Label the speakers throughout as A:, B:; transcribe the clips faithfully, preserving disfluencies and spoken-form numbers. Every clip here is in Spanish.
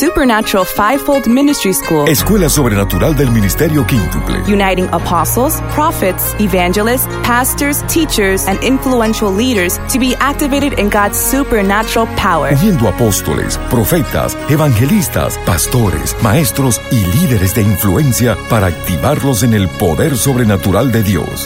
A: Supernatural Fivefold Ministry School.
B: Escuela Sobrenatural del Ministerio Quíntuple.
A: Uniting apostles, prophets, evangelists, pastors, teachers, and influential leaders to be activated in God's supernatural power.
B: Uniendo apóstoles, profetas, evangelistas, pastores, maestros y líderes de influencia para activarlos en el poder sobrenatural de Dios.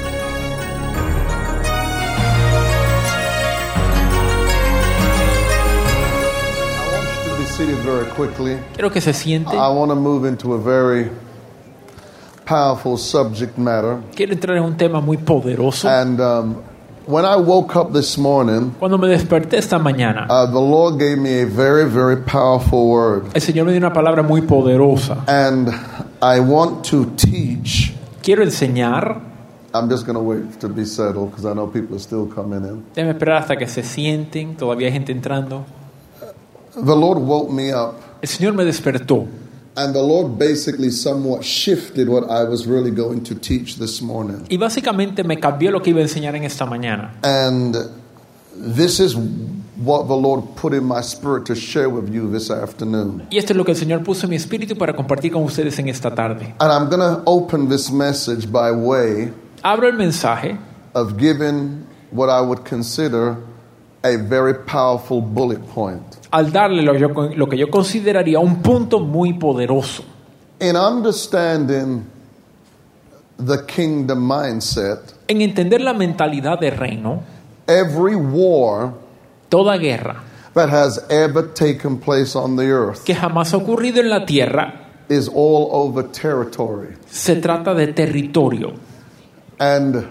C: Very quickly.
D: Quiero que se siente.
C: I want to move into a very powerful subject matter.
D: Quiero entrar en un tema muy poderoso.
C: And um, when I woke up this morning,
D: cuando me desperté esta mañana,
C: uh, the Lord gave me a very, very powerful word.
D: El Señor me dio una palabra muy poderosa.
C: And I want to teach.
D: Quiero enseñar.
C: I'm just going to wait to be settled because I know people are still coming in.
D: Déjame esperar hasta que se sienten. Todavía hay gente entrando.
C: The Lord woke me up.
D: El Señor me despertó.
C: And the Lord basically somewhat shifted what I was really going to teach this morning.
D: Y básicamente me cambió lo que iba a enseñar en esta mañana.
C: And this is what the Lord put in my spirit to share with you this afternoon.
D: Y esto es lo que el Señor puso en mi espíritu para compartir con ustedes en esta tarde.
C: And I'm going to open this message by way
D: Abro el mensaje
C: of giving what I would consider a very powerful bullet point.
D: Al darle lo, yo, lo que yo consideraría un punto muy poderoso.
C: In understanding the kingdom mindset,
D: en entender la mentalidad de reino,
C: every war
D: toda guerra
C: that has ever taken place on the earth
D: que jamás ha ocurrido en la tierra
C: is all over territory.
D: Se trata de territorio.
C: And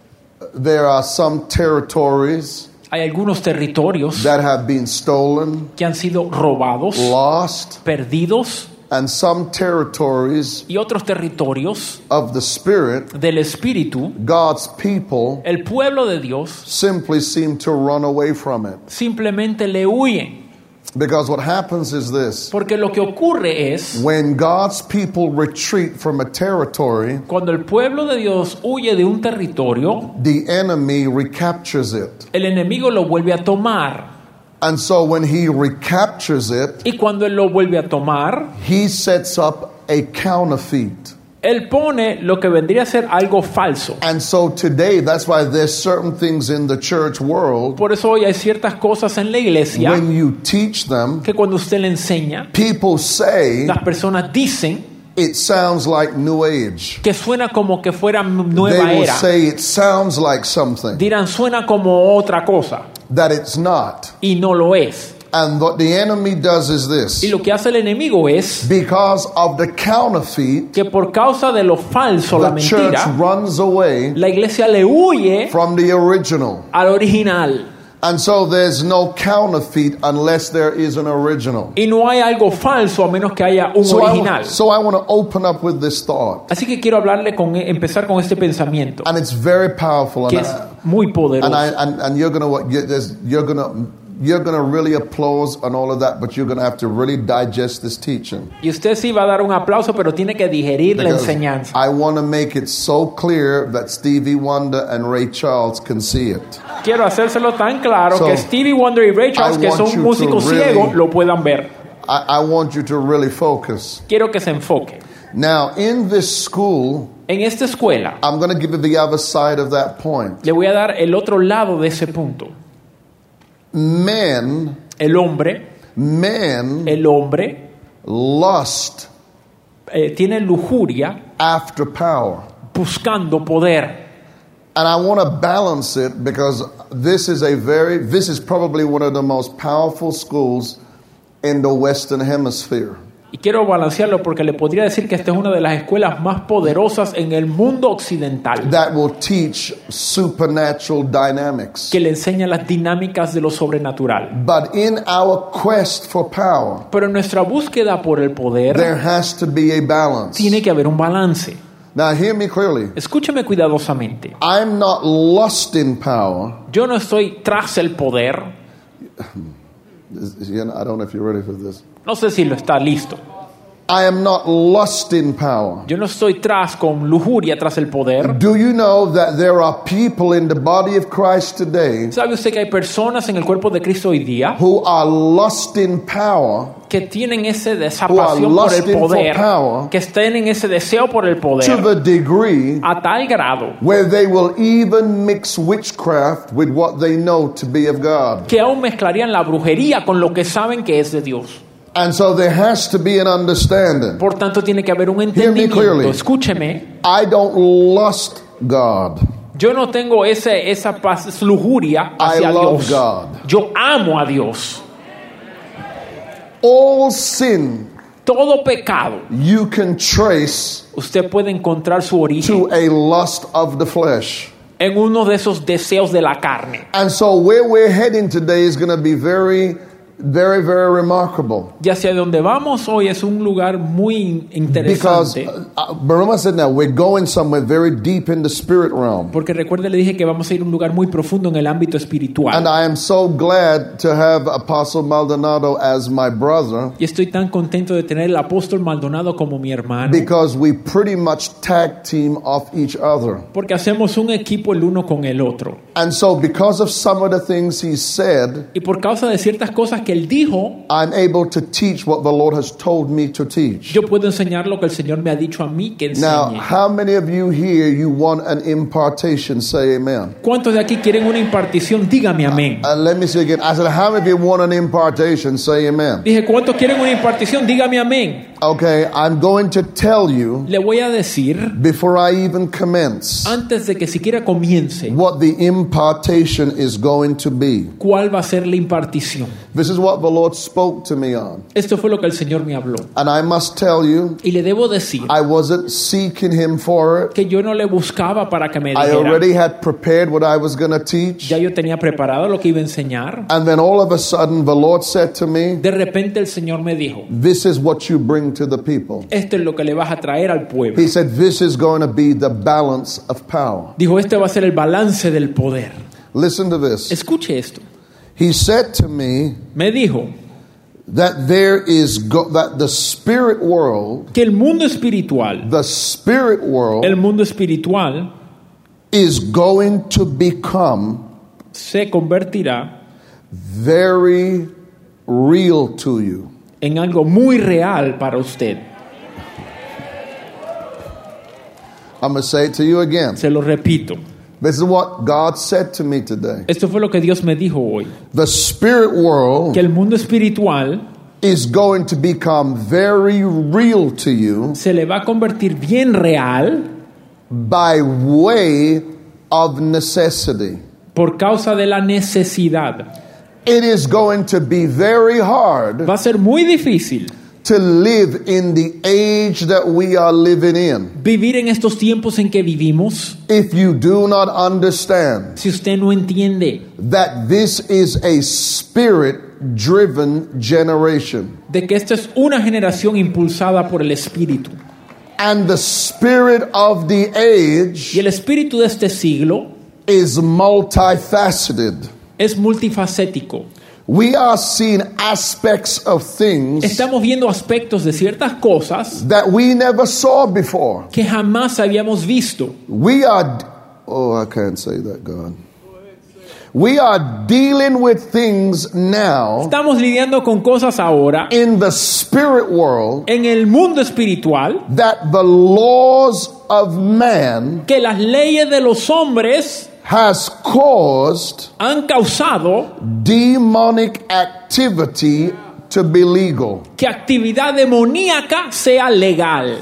C: there are some territories
D: Hay algunos territorios
C: that have been stolen,
D: que han sido robados,
C: lost,
D: perdidos,
C: and some territories
D: y otros territorios
C: of the Spirit,
D: del Espíritu,
C: God's people,
D: el pueblo de Dios,
C: simply seem to run away from it.
D: Simplemente le huyen.
C: Because what happens is this.
D: Porque lo que ocurre es,
C: when God's people retreat from a territory,
D: cuando el pueblo de Dios huye de un territorio,
C: the enemy recaptures it.
D: El enemigo lo vuelve a tomar.
C: And so when he recaptures it,
D: y cuando él lo vuelve a tomar,
C: he sets up a counterfeit.
D: Él pone lo que vendría a ser algo falso.
C: And so today, that's why there's certain things in the church world.
D: Por eso hoy hay ciertas cosas en la iglesia.
C: When you teach them,
D: que cuando usted le enseña,
C: people say,
D: las personas dicen,
C: it sounds like New Age.
D: Que suena como que fuera nueva
C: They will
D: era.
C: say it sounds like something.
D: Dirán suena como otra cosa.
C: That it's not.
D: Y no lo es.
C: And what the enemy does is this.
D: Y lo que hace el enemigo es,
C: because of the counterfeit,
D: que por causa de lo falso, la
C: the
D: mentira,
C: church runs away
D: la iglesia le huye
C: from the original.
D: Al original.
C: And so there's no counterfeit unless there is an original.
D: Y no hay algo falso a menos que haya un
C: so
D: original.
C: I, so I want to open up with this thought.
D: Así que quiero hablarle con empezar con este pensamiento.
C: And it's very powerful.
D: Que
C: and
D: es
C: I,
D: muy poderoso.
C: And, I, and, and you're gonna what you're gonna you're gonna really applause and all of that, but you're gonna have to really digest this teaching.
D: Y usted sí va a dar un aplauso, pero tiene que digerir la enseñanza.
C: I want to make it so clear that Stevie Wonder and Ray Charles can see it.
D: Quiero hacérselo tan claro
C: so,
D: que Stevie Wonder y Ray Charles, que son músicos really, ciegos, lo puedan ver.
C: I, I want you to really focus.
D: Quiero que se enfoque.
C: Now, in this school,
D: en esta escuela,
C: I'm going to give you the other side of that point.
D: Le voy a dar el otro lado de ese punto.
C: Men,
D: el hombre,
C: men,
D: el hombre,
C: lust,
D: eh, tiene lujuria,
C: after power,
D: buscando poder.
C: And I want to balance it because this is a very, this is probably one of the most powerful schools in the Western Hemisphere.
D: Y quiero balancearlo porque le podría decir que esta es una de las escuelas más poderosas en el mundo occidental.
C: That will teach supernatural dynamics.
D: Que le enseña las dinámicas de lo sobrenatural.
C: But in our quest for power,
D: pero en nuestra búsqueda por el poder,
C: there has to be a balance.
D: Tiene que haber un balance.
C: Now hear me clearly.
D: Escúcheme cuidadosamente.
C: I'm not lusting power.
D: Yo no estoy tras el poder.
C: I don't know if you're ready for this.
D: No sé si lo está listo.
C: I am not lust in power.
D: Yo no estoy tras con lujuria tras el poder.
C: Do you know that there are people in the body of Christ today
D: ¿Sabe usted que hay personas en el cuerpo de Cristo hoy día
C: who are lust in power
D: que tienen ese, esa
C: Who are
D: pasión por el
C: lusting for
D: poder,
C: power
D: que tienen ese deseo por el
C: to
D: poder
C: the degree
D: a tal grado
C: where they will even mix witchcraft with what they know to be of God?
D: que aún mezclarían la brujería con lo que saben que es de Dios?
C: And so there has to be an understanding.
D: Por tanto, tiene que haber un
C: clearly.
D: entendimiento. Escúcheme,
C: I don't lust God.
D: yo no tengo ese, esa paz, lujuria hacia
C: I love
D: Dios.
C: God.
D: Yo amo a Dios.
C: All sin
D: Todo pecado,
C: you can trace
D: usted puede encontrar su origen
C: to a lust of the flesh.
D: en uno de esos deseos de la carne.
C: And so where we're heading today is going to be very, very, very remarkable.
D: Y hacia donde vamos hoy es un lugar muy
C: Because
D: interesante.
C: uh, Baruma said now we're going somewhere very deep in the spirit realm.
D: Porque recuerde, le dije que vamos a ir a un lugar muy profundo en el ámbito espiritual.
C: And I am so glad to have Apostle Maldonado as my brother
D: Y estoy tan contento de tener al apóstol Maldonado como mi hermano.
C: because we pretty much tag team off each other.
D: Porque hacemos un equipo el uno con el otro.
C: And so because of some of the things he said,
D: Y por causa de ciertas cosas que él dijo,
C: I'm able to teach what the Lord has told me to teach.
D: yo puedo enseñar lo que el Señor me ha dicho a mí que
C: Now,
D: enseñe.
C: how many of you here, you want an impartation? Say amen.
D: ¿Cuántos de aquí quieren una impartición? Dígame amén.
C: And let me say again. I said, how many of you want an impartation? Say amen.
D: Dije, ¿cuántos quieren una impartición? Dígame amén.
C: Okay, I'm going to tell you
D: Le voy a decir,
C: before I even commence
D: antes de que siquiera comience,
C: what the impartation is going to be.
D: cuál va a ser la impartición.
C: This is what the Lord spoke to me on.
D: Esto fue lo que el Señor me habló.
C: And I must tell you,
D: Y le debo decir
C: I wasn't seeking Him for it.
D: que yo no le buscaba para que me
C: I
D: dijera.
C: already had prepared what I was going to teach.
D: Ya yo tenía preparado lo que iba a enseñar.
C: And then all of a sudden, the Lord said to me,
D: De repente el Señor me dijo,
C: this is what you bring to the people.
D: esto es lo que le vas a traer al pueblo.
C: He said, this is going to be the balance of power.
D: Dijo, este va a ser el balance del poder.
C: Listen to this.
D: Escuche esto.
C: He said to me
D: Me dijo
C: that there is go- that the spirit world,
D: que el mundo espiritual,
C: the spirit world
D: el mundo espiritual
C: is going to become
D: se convertirá
C: very real to you.
D: en algo muy real para usted.
C: I'm going to say it to you again.
D: Se lo repito.
C: This is what God said to me today.
D: Esto fue lo que Dios me dijo hoy.
C: The spirit world
D: Que el mundo espiritual
C: is going to become very real to you
D: se le va a convertir bien real
C: by way of necessity.
D: por causa de la necesidad.
C: It is going to be very hard
D: Va a ser muy difícil
C: to live in the age that we are living in
D: vivir en estos tiempos en que vivimos
C: if you do not understand
D: si usted no entiende
C: that this is a spirit-driven generation.
D: de que esta es una generación impulsada por el Espíritu.
C: And the spirit of the age
D: Y el espíritu de este siglo
C: is multifaceted.
D: es multifacético.
C: We are seeing aspects of things
D: Estamos viendo aspectos de ciertas cosas
C: that we never saw before.
D: que jamás habíamos visto.
C: We are, oh, I can't say that, God. We are dealing with things now
D: Estamos lidiando con cosas ahora
C: in the spirit world
D: en el mundo espiritual
C: that the laws of man
D: que las leyes de los hombres
C: has caused
D: han causado
C: demonic activity to be legal.
D: que actividad demoníaca sea legal.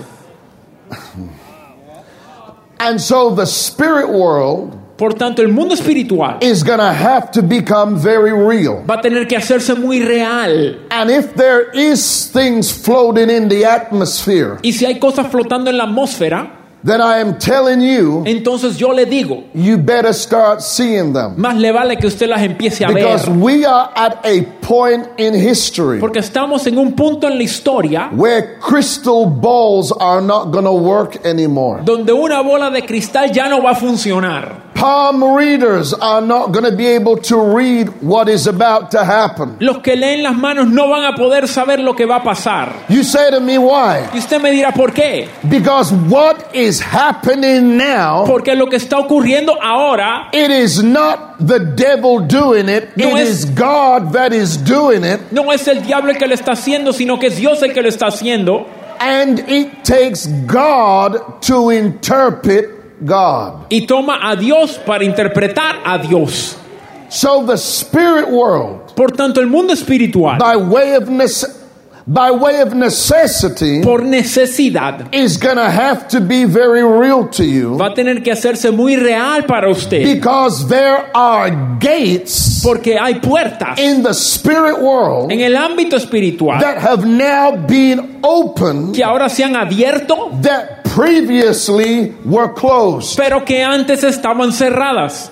C: And so the spirit world
D: Por tanto, el mundo espiritual
C: is going to have to become very real.
D: va a tener que hacerse muy real.
C: And if there is things floating in the atmosphere,
D: Y si hay cosas flotando en la atmósfera,
C: then I am telling you,
D: entonces yo le digo,
C: you better start seeing them.
D: más le vale que usted las empiece a ver.
C: Because we are at a point in history
D: Porque estamos en un punto en la historia
C: where crystal balls are not going to work anymore.
D: donde una bola de cristal ya no va a funcionar.
C: Palm readers are not going to be able to read what is about to happen.
D: Los que leen las manos no van a poder saber lo que va a pasar.
C: You say to me, why?
D: Y usted me dirá, ¿por qué?
C: Because what is happening now,
D: Porque lo que está ocurriendo ahora
C: it is not the devil doing it,
D: No
C: it
D: es-
C: is God that is doing it,
D: no es el diablo el que lo está haciendo, sino que es Dios el que lo está haciendo.
C: and it takes God to interpret God.
D: Y toma a Dios para interpretar a Dios.
C: So the spirit world,
D: Por tanto, el mundo espiritual,
C: by way of nece- by way of necessity,
D: por necesidad,
C: is going to have to be very real to you,
D: va a tener que hacerse muy real para usted.
C: because there are gates
D: Porque hay puertas
C: in the spirit world
D: en el ámbito espiritual
C: that have now been opened
D: que ahora se han abierto,
C: that previously were closed.
D: pero que antes estaban cerradas.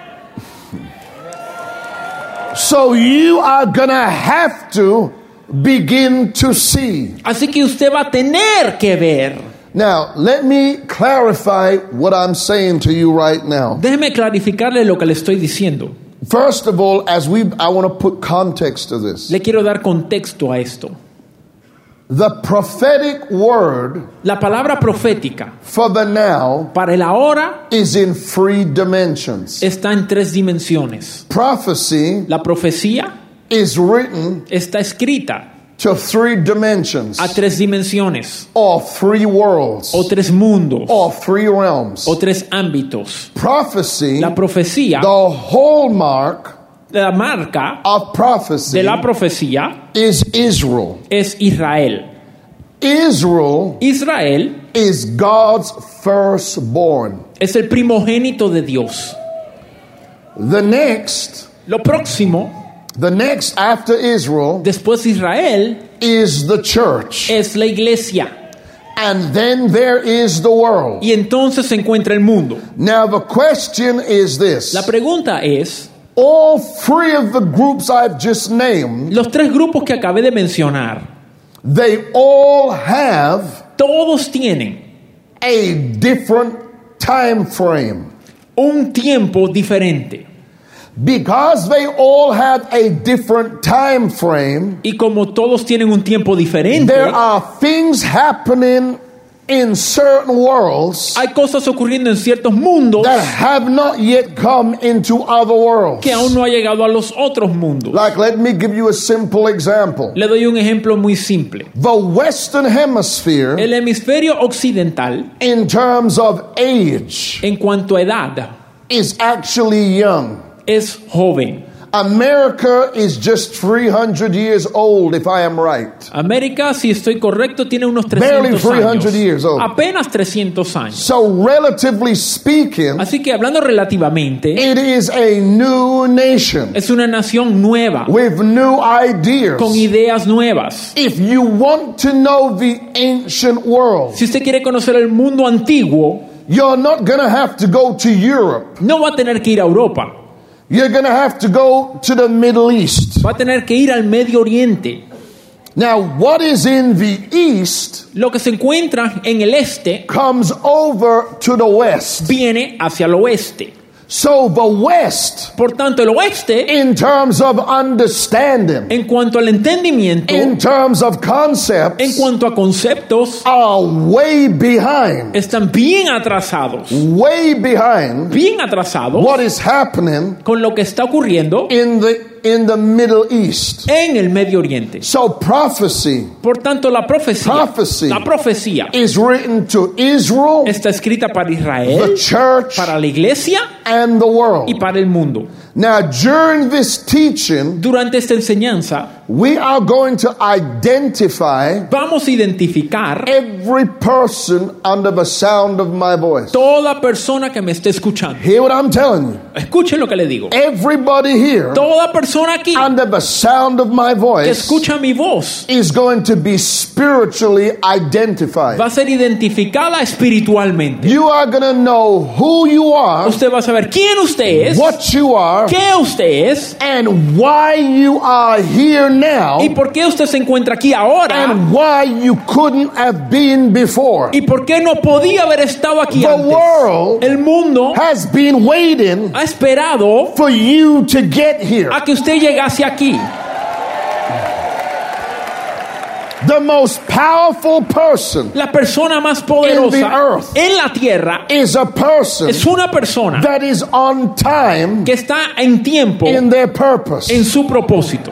C: So you are going to have to begin to see.
D: Así que usted va a tener que ver.
C: Now, let me clarify what I'm saying to you right now.
D: Déjeme clarificarle lo que le estoy diciendo.
C: First of all, as we I want to put context to this.
D: Le quiero dar contexto a esto.
C: The prophetic word
D: La palabra profética
C: for the now
D: para el ahora
C: is in three dimensions.
D: está en tres dimensiones.
C: Prophecy
D: La profecía
C: is written
D: está escrita
C: to three dimensions,
D: a tres dimensiones,
C: or three worlds,
D: o tres mundos,
C: or three realms.
D: o tres ámbitos.
C: Prophecy,
D: La profecía,
C: the hallmark
D: la marca
C: of prophecy,
D: de la profecía
C: is Israel.
D: es Israel.
C: Israel
D: Israel
C: is God's firstborn.
D: es el primogénito de Dios.
C: The next,
D: Lo próximo,
C: the next after Israel
D: después de Israel,
C: is the church.
D: es la iglesia.
C: And then there is the world.
D: Y entonces se encuentra el mundo.
C: Now the question is this.
D: La pregunta es,
C: All three of the groups I've just named,
D: los tres grupos que acabé de mencionar,
C: they all have
D: todos tienen
C: a different time frame.
D: un tiempo diferente.
C: Because they all have a different time frame,
D: Y como todos tienen un tiempo diferente,
C: there are things happening in certain worlds
D: hay cosas ocurriendo en ciertos mundos
C: that have not yet come into other worlds.
D: que aún no ha llegado a los otros mundos.
C: Like, let me give you a simple example.
D: Le doy un ejemplo muy simple.
C: The Western Hemisphere,
D: El hemisferio occidental,
C: in terms of age,
D: en cuanto a edad,
C: is actually young.
D: es joven.
C: America is just three hundred years old, if I am right.
D: América, si estoy correcto, tiene unos
C: Barely
D: trescientos
C: three hundred years
D: años.
C: old.
D: Apenas trescientos años.
C: So, relatively speaking,
D: Así que hablando relativamente,
C: it is a new nation
D: es una nación nueva,
C: with new ideas.
D: con ideas nuevas.
C: If you want to know the ancient world,
D: Si usted quiere conocer el mundo antiguo,
C: you're not going to have to go to Europe.
D: no va a tener que ir a Europa,
C: You're going to have to go to the Middle East.
D: va a tener que ir al Medio Oriente.
C: Now, what is in the East
D: Lo que se encuentra en el este
C: comes over to the West.
D: viene hacia el oeste.
C: So the West,
D: Por tanto, el oeste,
C: in terms of understanding,
D: en cuanto al entendimiento,
C: in terms of
D: en
C: concepts,
D: cuanto a conceptos,
C: are way behind,
D: están bien atrasados,
C: way behind
D: bien atrasados
C: what is happening
D: con lo que está ocurriendo
C: in the in the Middle East.
D: en el Medio Oriente.
C: So prophecy
D: Por tanto, la profecía,
C: Prophecy.
D: la profecía
C: is written to Israel,
D: está escrita para
C: the
D: Israel,
C: church,
D: para la iglesia
C: and the
D: y
C: world.
D: para el mundo.
C: Now, during this teaching,
D: Durante esta enseñanza,
C: we are going to identify
D: vamos a identificar
C: every person under the sound of my voice.
D: toda persona que me esté escuchando.
C: Hear what I'm telling you.
D: Escuchen lo que le digo.
C: Everybody here
D: Toda persona aquí
C: under the sound of my
D: que
C: voice
D: escucha mi voz
C: is going to be spiritually identified.
D: va a ser identificada espiritualmente.
C: You are going to know who you are,
D: Usted va a saber quién usted es,
C: what you are,
D: qué usted es
C: and why you are here now
D: y por qué usted se encuentra aquí ahora
C: and why you couldn't have been before.
D: y por qué no podía haber estado aquí
C: The
D: antes.
C: world
D: El mundo
C: has been waiting
D: ha esperado
C: for you to get here.
D: a que usted llegase aquí.
C: The most powerful person
D: La persona más
C: in the
D: poderosa
C: earth
D: en la tierra
C: is a person
D: es una persona
C: that is on time
D: que está en tiempo
C: in their purpose.
D: en su propósito.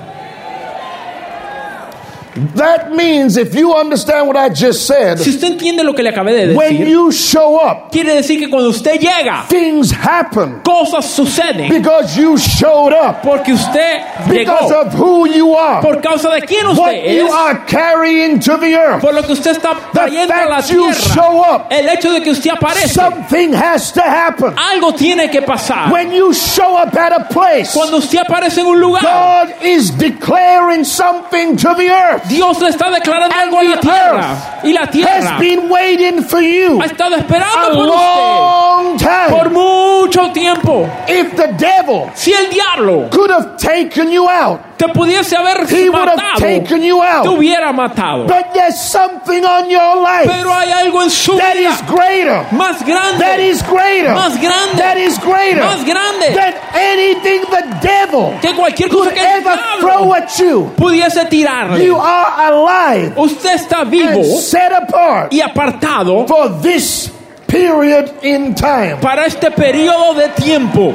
C: That means if you understand what I just said,
D: Si usted entiende lo que le acabé de
C: when
D: decir,
C: you show up,
D: quiere decir que cuando usted llega,
C: things happen
D: cosas suceden
C: because you showed up,
D: porque usted
C: because
D: llegó,
C: of who you are,
D: por causa de quién
C: what
D: usted
C: you
D: es,
C: are carrying to the earth.
D: por lo que usted está
C: The
D: trayendo a la
C: fact you
D: tierra.
C: show up,
D: El hecho de que usted aparece,
C: something has to happen.
D: algo tiene que pasar.
C: When you show up at a place,
D: Cuando usted aparece en un lugar,
C: God is declaring something to the earth.
D: Dios le está declarando
C: And
D: algo a la
C: the
D: tierra. Y la
C: Has
D: tierra
C: been waiting for you
D: ha estado
C: a
D: esperando por
C: long
D: usted por
C: time.
D: mucho tiempo.
C: If the devil
D: Si el diablo
C: could have taken you out,
D: te pudiese haber
C: he would have
D: matado,
C: taken you
D: te
C: out.
D: hubiera matado.
C: But there's something on your life
D: Pero hay algo en su
C: that is
D: vida
C: greater.
D: más grande,
C: That is greater.
D: más grande,
C: That is greater
D: más grande
C: than anything the devil
D: que cualquier
C: could
D: cosa que el
C: ever throw
D: diablo
C: at you.
D: pudiese tirarle.
C: You are alive
D: Usted está vivo
C: and set apart
D: y apartado
C: for this period in time.
D: para este periodo de tiempo.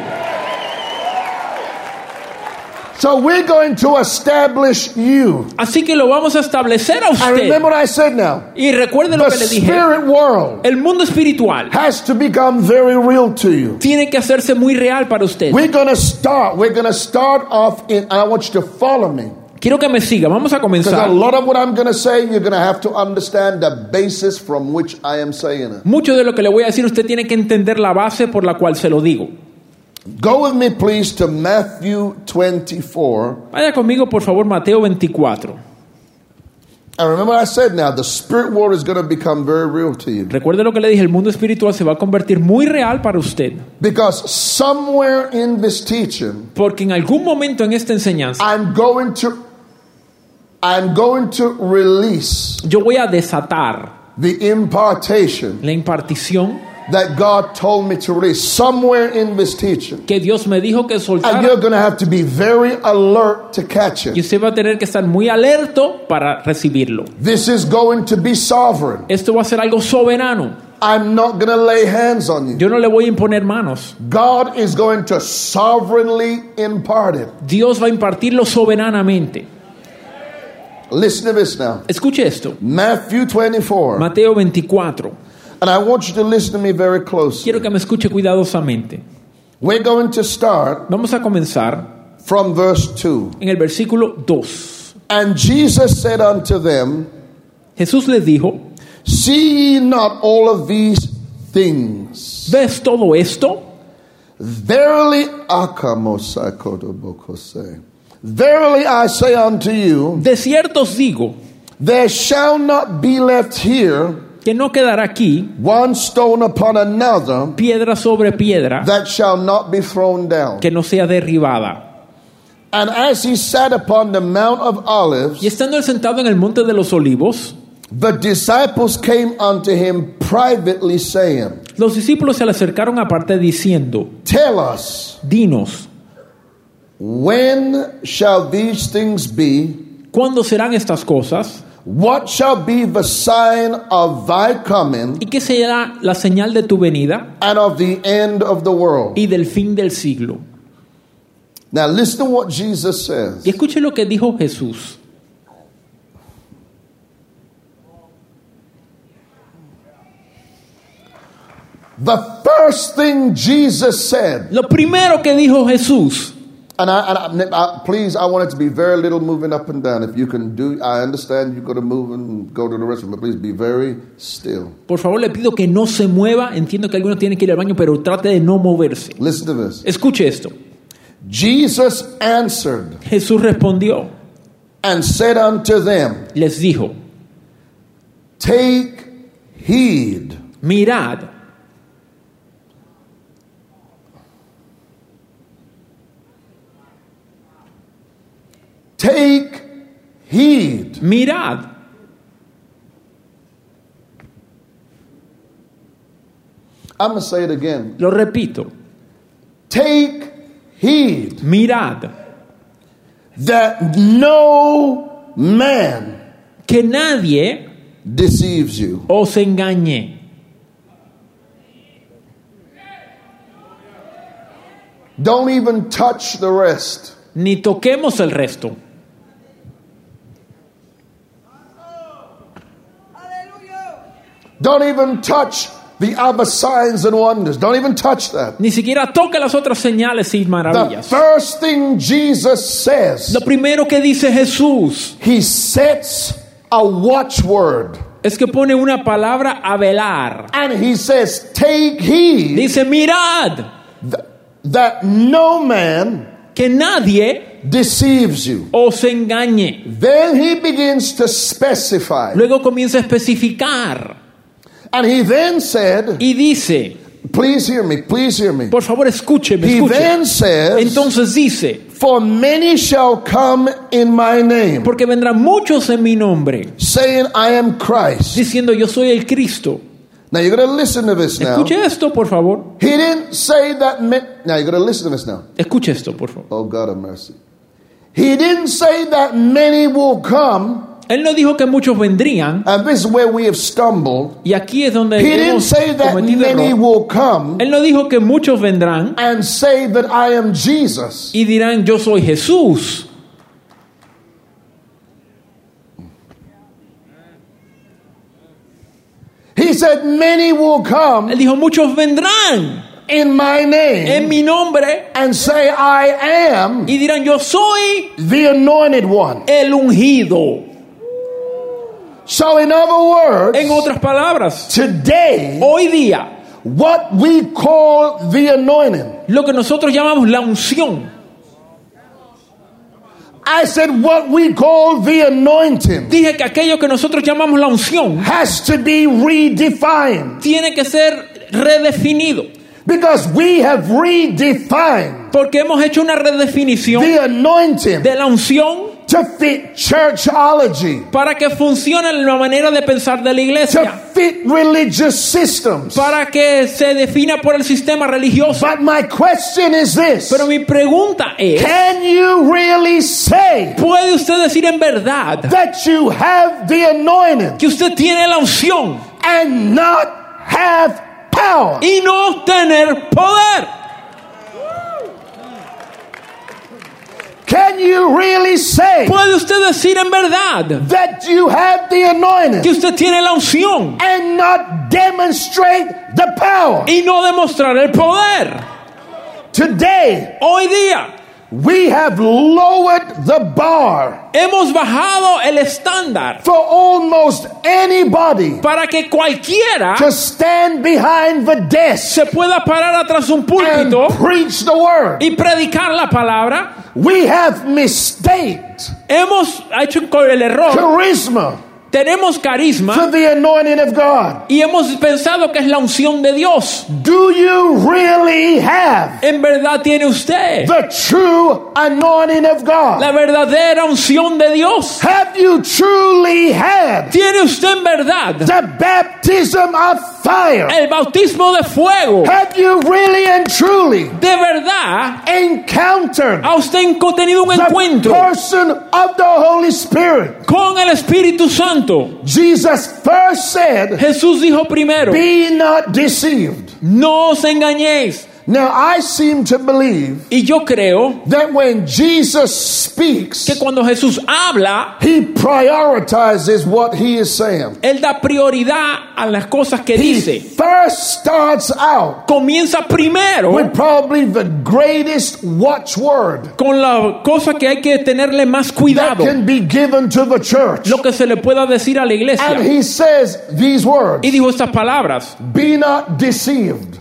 C: So we're going to establish you.
D: Así que lo vamos a establecer a
C: I
D: usted.
C: remember what I said now.
D: Y recuerde lo
C: The
D: que le dije.
C: spirit world
D: El mundo espiritual
C: has to become very real to you.
D: tiene que hacerse muy real para usted.
C: We're going to start. We're going to start off in, and I want you to follow me.
D: Quiero que me siga. Vamos a
C: Because a
D: comenzar.
C: lot of what I'm going to say, you're going to have to understand the basis from which I am saying it.
D: Mucho de lo que le voy a decir usted tiene que entender la base por la cual se lo digo.
C: Go with me, please, to Matthew twenty-four.
D: Vaya conmigo, por favor, Mateo veinticuatro.
C: And remember I said now, the spirit world is going to become very real to you.
D: Recuerde lo que le dije, el mundo espiritual se va a convertir muy real para usted.
C: Because somewhere in this teaching,
D: Porque en algún momento en esta enseñanza,
C: I'm going to I'm going to release
D: yo voy a desatar
C: the impartation
D: la impartición
C: that God told me to release somewhere in this teaching.
D: que Dios me dijo que
C: And
D: soltara.
C: you're going to have to be very alert to catch
D: Y
C: it.
D: usted va a tener que estar muy alerto para recibirlo.
C: This is going to be sovereign.
D: Esto va a ser algo soberano.
C: I'm not going to lay hands on you.
D: Yo no le voy a imponer manos.
C: God is going to sovereignly impart it.
D: Dios va a impartirlo soberanamente.
C: Listen to this now.
D: Escuche esto.
C: Matthew twenty-four.
D: Mateo veinticuatro.
C: And I want you to listen to me very closely.
D: Quiero que me escuche cuidadosamente.
C: We're going to start
D: Vamos a comenzar
C: from verse two.
D: en el versículo dos.
C: And Jesus said unto them,
D: Jesús les dijo,
C: see ye not all of these things?
D: ¿ves todo esto?
C: Verily, Akamosakodobokose. Verily I say unto you,
D: De cierto os digo
C: there shall not be left here
D: que no quedará aquí
C: one stone upon another
D: piedra sobre piedra
C: that shall not be thrown down.
D: que no sea derribada.
C: And as he sat upon the Mount of Olives,
D: Y estando él sentado en el monte de los olivos,
C: the disciples came unto him privately, saying,
D: los discípulos se le acercaron aparte diciendo,
C: tell us,
D: dinos,
C: when shall these things be?
D: ¿cuándo serán estas cosas?
C: What shall be the sign of thy coming
D: ¿Y qué será la señal de tu venida
C: and of the end of the world?
D: y del fin del siglo?
C: Now listen to what Jesus says.
D: Y escuche lo que dijo Jesús.
C: The first thing Jesus said,
D: Lo primero que dijo Jesús,
C: and I, and I, I, please, I want it to be very little moving up and down. If you can do, I understand you've got to move and go to the restroom, but please be very still.
D: por favor le pido que no se mueva. Entiendo que algunos tienen que ir al baño, pero trate de no moverse.
C: Listen to this.
D: Escuche esto.
C: Jesus answered
D: Jesús respondió,
C: and said unto them,
D: les dijo,
C: take heed
D: mirad,
C: Take heed.
D: Mirad.
C: I'm going to say it again.
D: Lo repito.
C: Take heed
D: Mirad.
C: that no man
D: Que nadie
C: deceives you.
D: os engañe.
C: Don't even touch the rest.
D: Ni toquemos el resto.
C: Don't even touch the other signs and wonders. Don't even touch that.
D: Ni siquiera toque las otras señales y
C: The
D: maravillas.
C: first thing Jesus says,
D: Lo primero que dice Jesús
C: he sets a watchword.
D: es que pone una palabra a velar.
C: And he says, take heed
D: Dice, mirad,
C: th- that no man
D: que nadie
C: deceives you.
D: os engañe.
C: Then he begins to specify.
D: Luego comienza a especificar
C: And he then said,
D: y dice,
C: please hear me, please hear me.
D: por favor escúcheme,
C: He then
D: escuche.
C: says,
D: Entonces dice,
C: for many shall come in my name,
D: porque vendrán muchos en mi nombre,
C: saying, I am Christ.
D: diciendo yo soy el Cristo.
C: Now you're going to listen to this now.
D: Escuche esto, por favor.
C: He didn't say that. Me- now you're going to listen to this now.
D: Escuche esto, por favor.
C: Oh, God of mercy. He didn't say that many will come,
D: Él no dijo que muchos vendrían,
C: and this is where we have stumbled.
D: y aquí es donde
C: He didn't
D: hemos
C: say that
D: cometido
C: many
D: error.
C: will come
D: Él no dijo que muchos vendrán
C: and say that I am Jesus.
D: y dirán yo soy Jesús.
C: He said many will come
D: Él dijo muchos vendrán
C: in my name
D: en mi nombre
C: and say I am
D: y dirán yo soy
C: the anointed one.
D: el ungido.
C: So in other words,
D: En otras palabras,
C: today,
D: hoy día,
C: what we call the anointing,
D: lo que nosotros llamamos la unción,
C: I said what we call the anointing
D: dije que aquello que nosotros llamamos la unción
C: has to be redefined,
D: tiene que ser redefinido,
C: because we have redefined
D: porque hemos hecho una redefinición
C: the anointing
D: de la unción
C: to fit churchology,
D: para que funcione la manera de pensar de la
C: to
D: iglesia,
C: fit religious systems.
D: para que se defina por el sistema religioso.
C: But my question is this:
D: Pero mi pregunta es,
C: can you really say
D: ¿puede usted decir en verdad
C: that you have the anointing
D: que usted tiene la unción
C: and not have power?
D: y no tener poder?
C: Can you really say
D: ¿Puede usted decir en verdad
C: that you have the
D: que
C: anointing
D: usted tiene la unción
C: and not demonstrate the power?
D: y no demostrar el poder?
C: Today,
D: Hoy día
C: we have lowered the bar
D: hemos bajado el estándar
C: for almost anybody
D: para que cualquiera
C: to stand behind the desk
D: se pueda parar atrás de un
C: and
D: púlpito
C: preach the word.
D: y predicar la palabra.
C: We have mistaked
D: Hemos hecho el error.
C: charisma
D: Tenemos carisma
C: for the anointing of God.
D: y hemos pensado que es la unción de Dios.
C: Do you really have
D: En verdad tiene usted
C: the true anointing of God?
D: la verdadera unción de Dios.
C: Have you truly had
D: Tiene usted en verdad
C: the baptism of fire?
D: el bautismo de fuego.
C: Have you really and truly
D: De verdad
C: encountered
D: ha usted tenido un
C: the
D: encuentro
C: person of the Holy Spirit?
D: con el Espíritu Santo.
C: Jesus first said,
D: Jesús dijo primero,
C: be not deceived.
D: no os engañéis.
C: Now I seem to believe
D: Y yo creo
C: that when Jesus speaks,
D: que cuando Jesús habla,
C: he prioritizes what he is saying.
D: Él da prioridad a las cosas que
C: He
D: dice.
C: first starts out
D: Comienza primero
C: with probably the greatest watchword
D: con la cosa que hay que tenerle más
C: that
D: cuidado,
C: can be given to the church.
D: lo que se le pueda decir a la iglesia.
C: And he says these words,
D: Y dijo estas palabras,
C: be not deceived.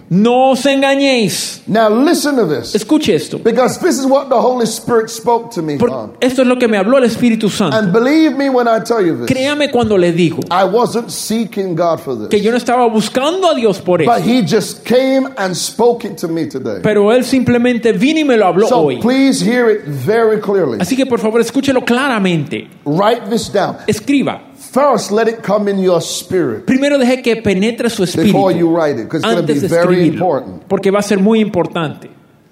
D: No os engañéis.
C: Now listen to this.
D: Escuche esto.
C: Because this is what the Holy Spirit spoke to me
D: Por,
C: on.
D: esto es lo que me habló el Espíritu Santo.
C: And believe me when I tell you this.
D: Créame cuando le digo
C: I wasn't seeking God for
D: que
C: this.
D: yo no estaba buscando a Dios por
C: But
D: eso.
C: He just came and spoke it to me today.
D: Pero Él simplemente vino y me lo habló
C: So
D: hoy.
C: please hear it very clearly.
D: Así que por favor escúchelo claramente.
C: Write this down.
D: Escriba.
C: First, let it come in your spirit
D: Primero deje que penetre su espíritu
C: before you write it, because it's going to
D: antes
C: be
D: de
C: very
D: escribirlo,
C: important.
D: porque va a ser muy importante.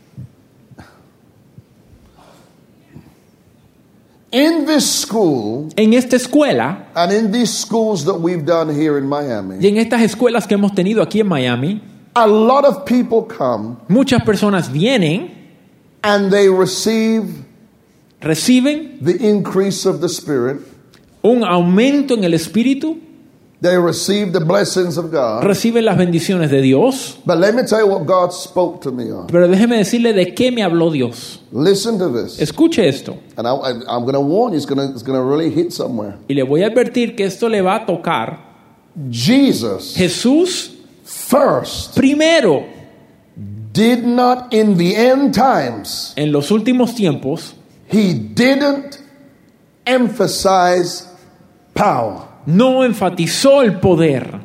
C: In this school,
D: En esta escuela
C: and in these schools that we've done here in
D: y
C: Miami,
D: en estas escuelas que hemos tenido aquí en Miami,
C: a lot of people come
D: muchas personas vienen,
C: and they receive
D: reciben
C: the increase of the Spirit.
D: un aumento en el espíritu,
C: They receive the blessings of God.
D: reciben las bendiciones de Dios.
C: But let me tell you what God spoke to me on.
D: Pero déjeme decirle de qué me habló Dios.
C: Listen to this.
D: Escuche esto.
C: And I, I, I'm going to warn you, it's going to it's going to really hit somewhere.
D: Y le voy a advertir que esto le va a tocar.
C: Jesus
D: Jesús
C: first
D: primero,
C: did not, in the end times,
D: en los últimos tiempos,
C: He didn't emphasize power.
D: no enfatizó el poder.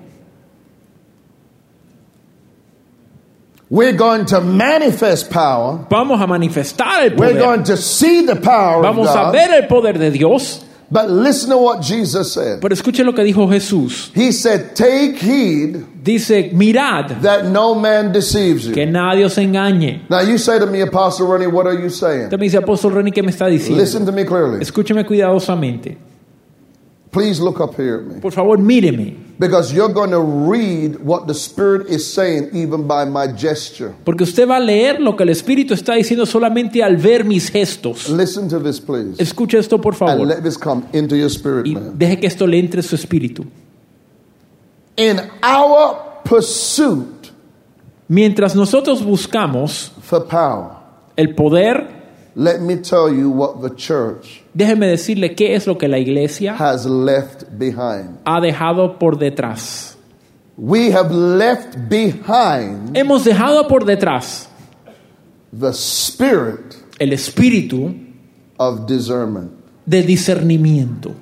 C: We're going to manifest power.
D: Vamos a manifestar el
C: We're
D: poder.
C: going to see the power of
D: Vamos a
C: God.
D: ver el poder de Dios.
C: But listen to what Jesus said.
D: Pero escuche lo que dijo Jesús.
C: He said, take heed
D: Dice, mirad
C: that no man deceives
D: que
C: you.
D: nadie os engañe.
C: Now you say to me, Apostle Ronnie, what are you saying?
D: Usted me dice, Apóstol Reni, ¿qué me está diciendo?
C: Listen to me clearly.
D: Escúcheme cuidadosamente.
C: Please look up here at me.
D: Por favor, míreme.
C: Because you're going to read what the Spirit is saying even by my gesture.
D: Porque usted va a leer lo que el Espíritu está diciendo solamente al ver mis gestos.
C: Listen to this, please.
D: Escuche esto, por
C: And
D: favor.
C: let this come into your spirit,
D: Y
C: man.
D: deje que esto le entre su espíritu.
C: In our pursuit
D: Mientras nosotros buscamos
C: for power,
D: el poder,
C: let me tell you what the church
D: déjeme decirle qué es lo que la iglesia
C: has left behind.
D: ha dejado por detrás.
C: We have left behind
D: Hemos dejado por detrás
C: the spirit
D: el espíritu
C: of discernment.
D: de discernimiento.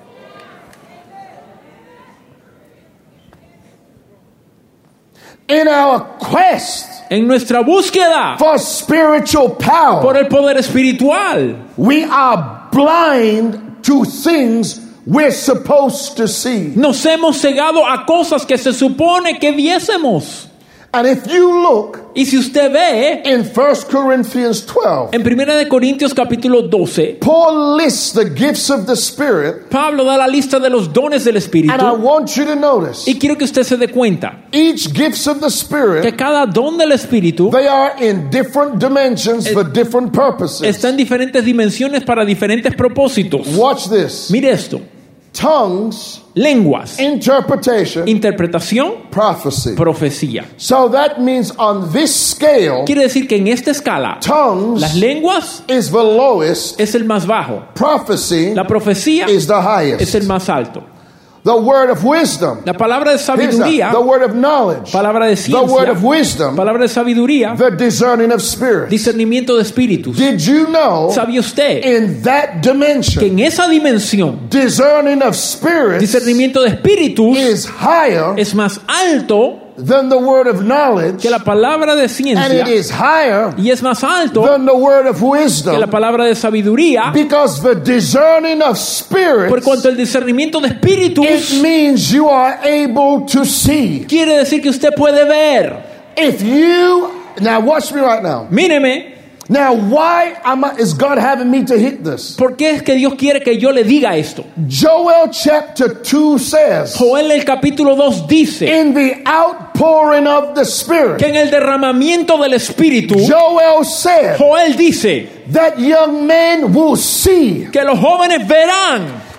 C: In our quest
D: En nuestra búsqueda
C: for spiritual
D: por
C: power,
D: el poder espiritual,
C: we are blind to things we're supposed to see.
D: nos hemos cegado a cosas que se supone que viésemos.
C: And if you look
D: Y si usted ve
C: in First Corinthians twelve,
D: en Primera de Corintios capítulo doce,
C: Paul lists the gifts of the Spirit,
D: Pablo da la lista de los dones del Espíritu.
C: and I want you to notice
D: Y quiero que usted se dé cuenta
C: each gifts of the
D: que
C: Spirit,
D: cada don del Espíritu
C: they are in different dimensions for different purposes.
D: está en diferentes dimensiones para diferentes propósitos.
C: Watch this.
D: Mire esto.
C: Tongues,
D: Lenguas,
C: interpretation,
D: interpretación,
C: prophecy.
D: profecía.
C: So that means on this scale,
D: Quiere decir que en esta escala, las
C: tongues
D: lenguas
C: is the lowest,
D: es el más bajo.
C: prophecy
D: La profecía
C: is the
D: es
C: highest.
D: el más alto.
C: The word of wisdom,
D: La palabra de
C: here's that,
D: sabiduría,
C: the word of knowledge,
D: palabra de
C: the word of
D: ciencia,
C: wisdom,
D: palabra de sabiduría,
C: the discerning of spirits.
D: discernimiento de espíritus.
C: Did you know
D: ¿Sabía usted
C: in that
D: que
C: dimension,
D: en esa dimensión,
C: discerning of spirits
D: discernimiento de espíritus
C: is higher
D: es más alto
C: than the word of knowledge,
D: que la palabra de
C: and
D: ciencia
C: it is higher
D: y es más alto
C: than the word of
D: que la
C: wisdom,
D: palabra de sabiduría?
C: because the discerning of
D: Por
C: spirits,
D: cuanto el discernimiento de espíritus
C: it means you are able to see.
D: quiere decir que usted puede ver.
C: If you, now watch me right now.
D: Míreme,
C: Now, why am I, is God having me to hit this?
D: ¿por qué es que Dios quiere que yo le diga esto?
C: Joel chapter two says,
D: Joel el capítulo dos dice
C: in the outpouring of the Spirit,
D: que en el derramamiento del espíritu,
C: Joel said
D: Joel dice
C: that young men will see
D: que los jóvenes verán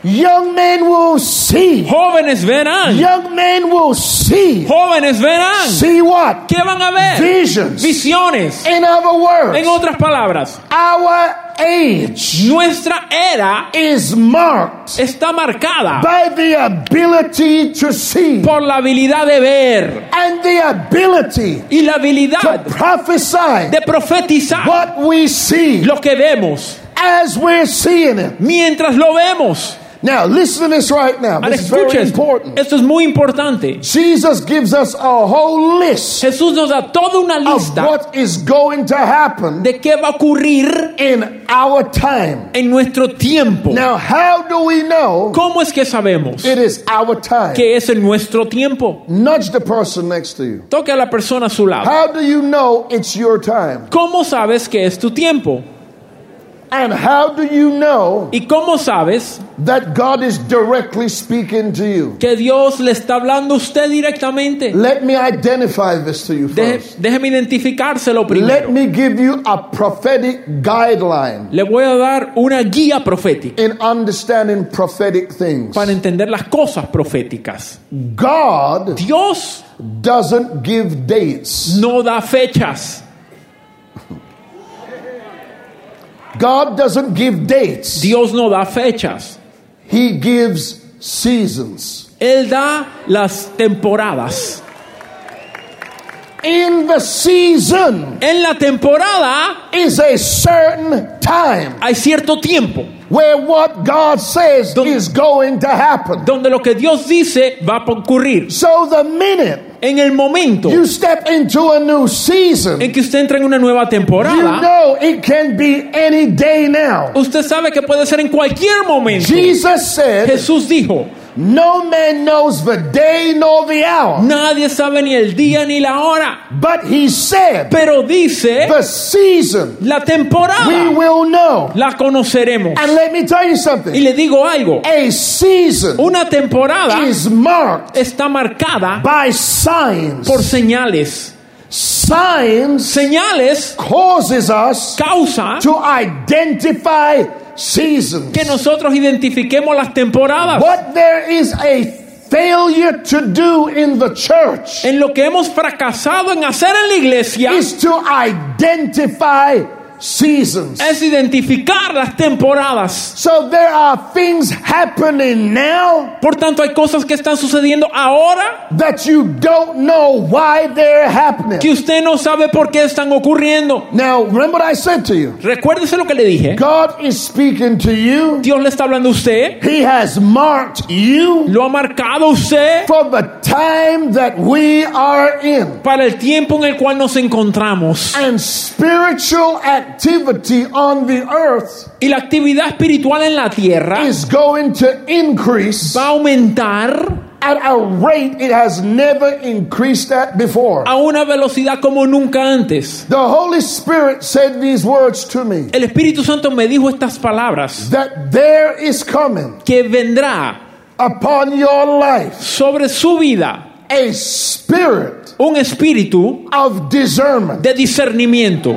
E: Young men will see.
D: Jóvenes verán.
E: Young men will see.
D: Jóvenes verán.
E: See what?
D: ¿Qué van a ver?
E: Visions.
D: Visiones.
E: In other words,
D: En otras palabras,
E: our age
D: nuestra era
E: is marked
D: está marcada
E: by the ability to see
D: por la habilidad de ver
E: and the ability
D: y la
E: to
D: habilidad
E: prophesy
D: de profetizar
E: what we see
D: lo que vemos
E: as we're seeing it.
D: mientras lo vemos.
E: Now, listen to this right now.
D: Ahora
E: This is very
D: escucha esto.
E: important.
D: Esto es muy importante.
E: Jesus gives us a whole list
D: Jesús nos da toda una
E: of
D: lista
E: what is going to happen
D: de qué va a ocurrir
E: in our time.
D: en nuestro tiempo.
E: Now, how do we know
D: ¿Cómo es que sabemos
E: it is our time?
D: que es en nuestro tiempo?
E: Nudge the person next to you.
D: Toque a la persona a su lado.
E: How do you know it's your time?
D: ¿Cómo sabes que es tu tiempo?
E: And how do you know
D: ¿Y cómo sabes
E: that God is directly speaking to you?
D: que Dios le está hablando a usted directamente?
E: Let me identify this to you
D: Deje-
E: first.
D: déjeme identificárselo
E: Let
D: primero.
E: me give you a prophetic guideline
D: Le voy a dar una guía profética
E: in understanding prophetic things.
D: para entender las cosas proféticas.
E: God
D: Dios
E: doesn't give dates.
D: no da fechas.
E: God doesn't give dates.
D: Dios no da fechas.
E: He gives seasons.
D: Él da las temporadas.
E: In the season
D: En la temporada
E: is a certain time
D: hay cierto tiempo
E: where what God says
D: Don-
E: is going to happen.
D: donde lo que Dios dice va a ocurrir.
E: So the minute
D: En el momento
E: you step into a new season,
D: en que usted entra en una nueva
E: you
D: temporada,
E: know it can be any day now.
D: usted sabe que puede ser en cualquier momento.
E: Jesus said,
D: Jesús dijo,
E: no man knows the day nor the hour.
D: nadie sabe ni el día ni la hora,
E: But he said,
D: pero dice,
E: the season
D: la
E: we
D: temporada
E: will know.
D: la conoceremos.
E: And let me tell you
D: Y
E: something.
D: le digo algo,
E: A season
D: una temporada
E: is marked
D: está marcada
E: by signs.
D: por señales.
E: Signs
D: Señales
E: causes us
D: causa
E: to identify seasons.
D: que nosotros identifiquemos las temporadas.
E: What there is a failure to do in the church
D: En lo que hemos fracasado en hacer en la iglesia
E: is to identify seasons.
D: es identificar las temporadas.
E: So there are things happening now
D: Por tanto, hay cosas que están sucediendo ahora
E: that you don't know why they're happening.
D: que usted no sabe por qué están ocurriendo.
E: Now, remember what I said to you.
D: Recuérdese lo que le dije.
E: God is speaking to you.
D: Dios le está hablando a usted.
E: He has marked you
D: Lo ha marcado a usted
E: for the time that we are in.
D: para el tiempo en el cual nos encontramos.
E: And spiritual activity on the earth
D: Y la actividad espiritual en la tierra
E: is going to increase
D: va a aumentar
E: at a rate it has never increased at before.
D: a una velocidad como nunca antes.
E: The Holy Spirit said these words to me,
D: El Espíritu Santo me dijo estas palabras,
E: that there is coming
D: que vendrá
E: upon your life
D: sobre su vida
E: a spirit
D: un espíritu
E: of discernment.
D: de discernimiento.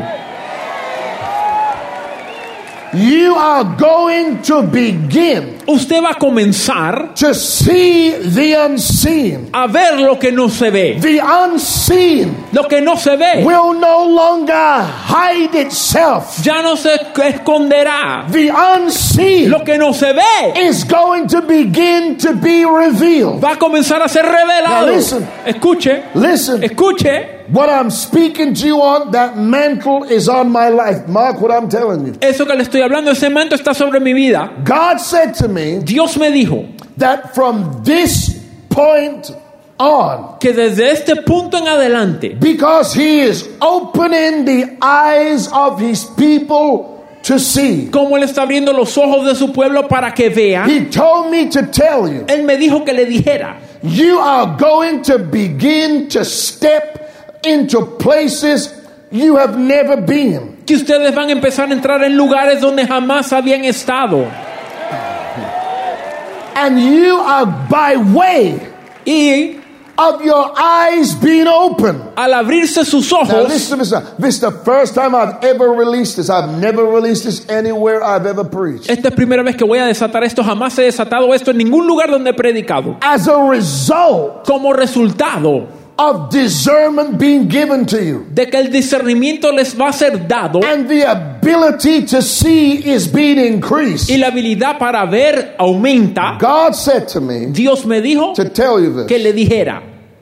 E: You are going to begin
D: Usted va a comenzar
E: to see the unseen.
D: a ver lo que no se ve.
E: The unseen
D: Lo que no se ve
E: will no longer hide itself.
D: ya no se esconderá.
E: The unseen
D: Lo que no se ve
E: is going to begin to be revealed.
D: va a comenzar a ser revelado.
E: Now listen.
D: Escuche,
E: Listen,
D: escuche.
E: what I'm speaking to you on, that mantle is on my life. Mark what I'm telling you.
D: Eso que le estoy hablando, ese manto está sobre mi vida.
E: God said to me
D: Dios me dijo
E: that from this point on,
D: que desde este punto en adelante,
E: because He is opening the eyes of His people to see,
D: como Él está abriendo los ojos de su pueblo para que vean,
E: He told me to tell you,
D: Él me dijo que le dijera,
E: you are going to begin to step into places you have never been.
D: que ustedes van a empezar a entrar en lugares donde jamás habían estado.
E: And you are by way
D: Y
E: of your eyes being open.
D: Al abrirse sus
E: Now
D: ojos,
E: listen to this. This is the first time I've ever released this. I've never released this anywhere I've ever preached.
D: esta es la primera vez que voy a desatar esto. Jamás he desatado esto en ningún lugar donde he predicado.
E: As a result
D: Como resultado
E: of discernment being given to you,
D: de que el discernimiento les va a ser dado
E: and the ability to see is being increased,
D: y la habilidad para ver aumenta,
E: God said to me
D: Dios me dijo
E: to tell you
D: que
E: this.
D: le dijera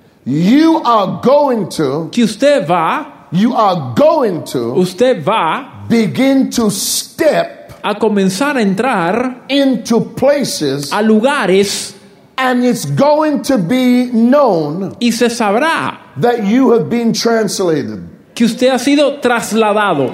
E: You are going to,
D: que usted va,
E: you are going to
D: usted va
E: begin to step
D: a comenzar a entrar
E: into places,
D: a lugares
E: and it's going to be known
D: y se sabrá
E: that you have been translated.
D: que usted ha sido trasladado.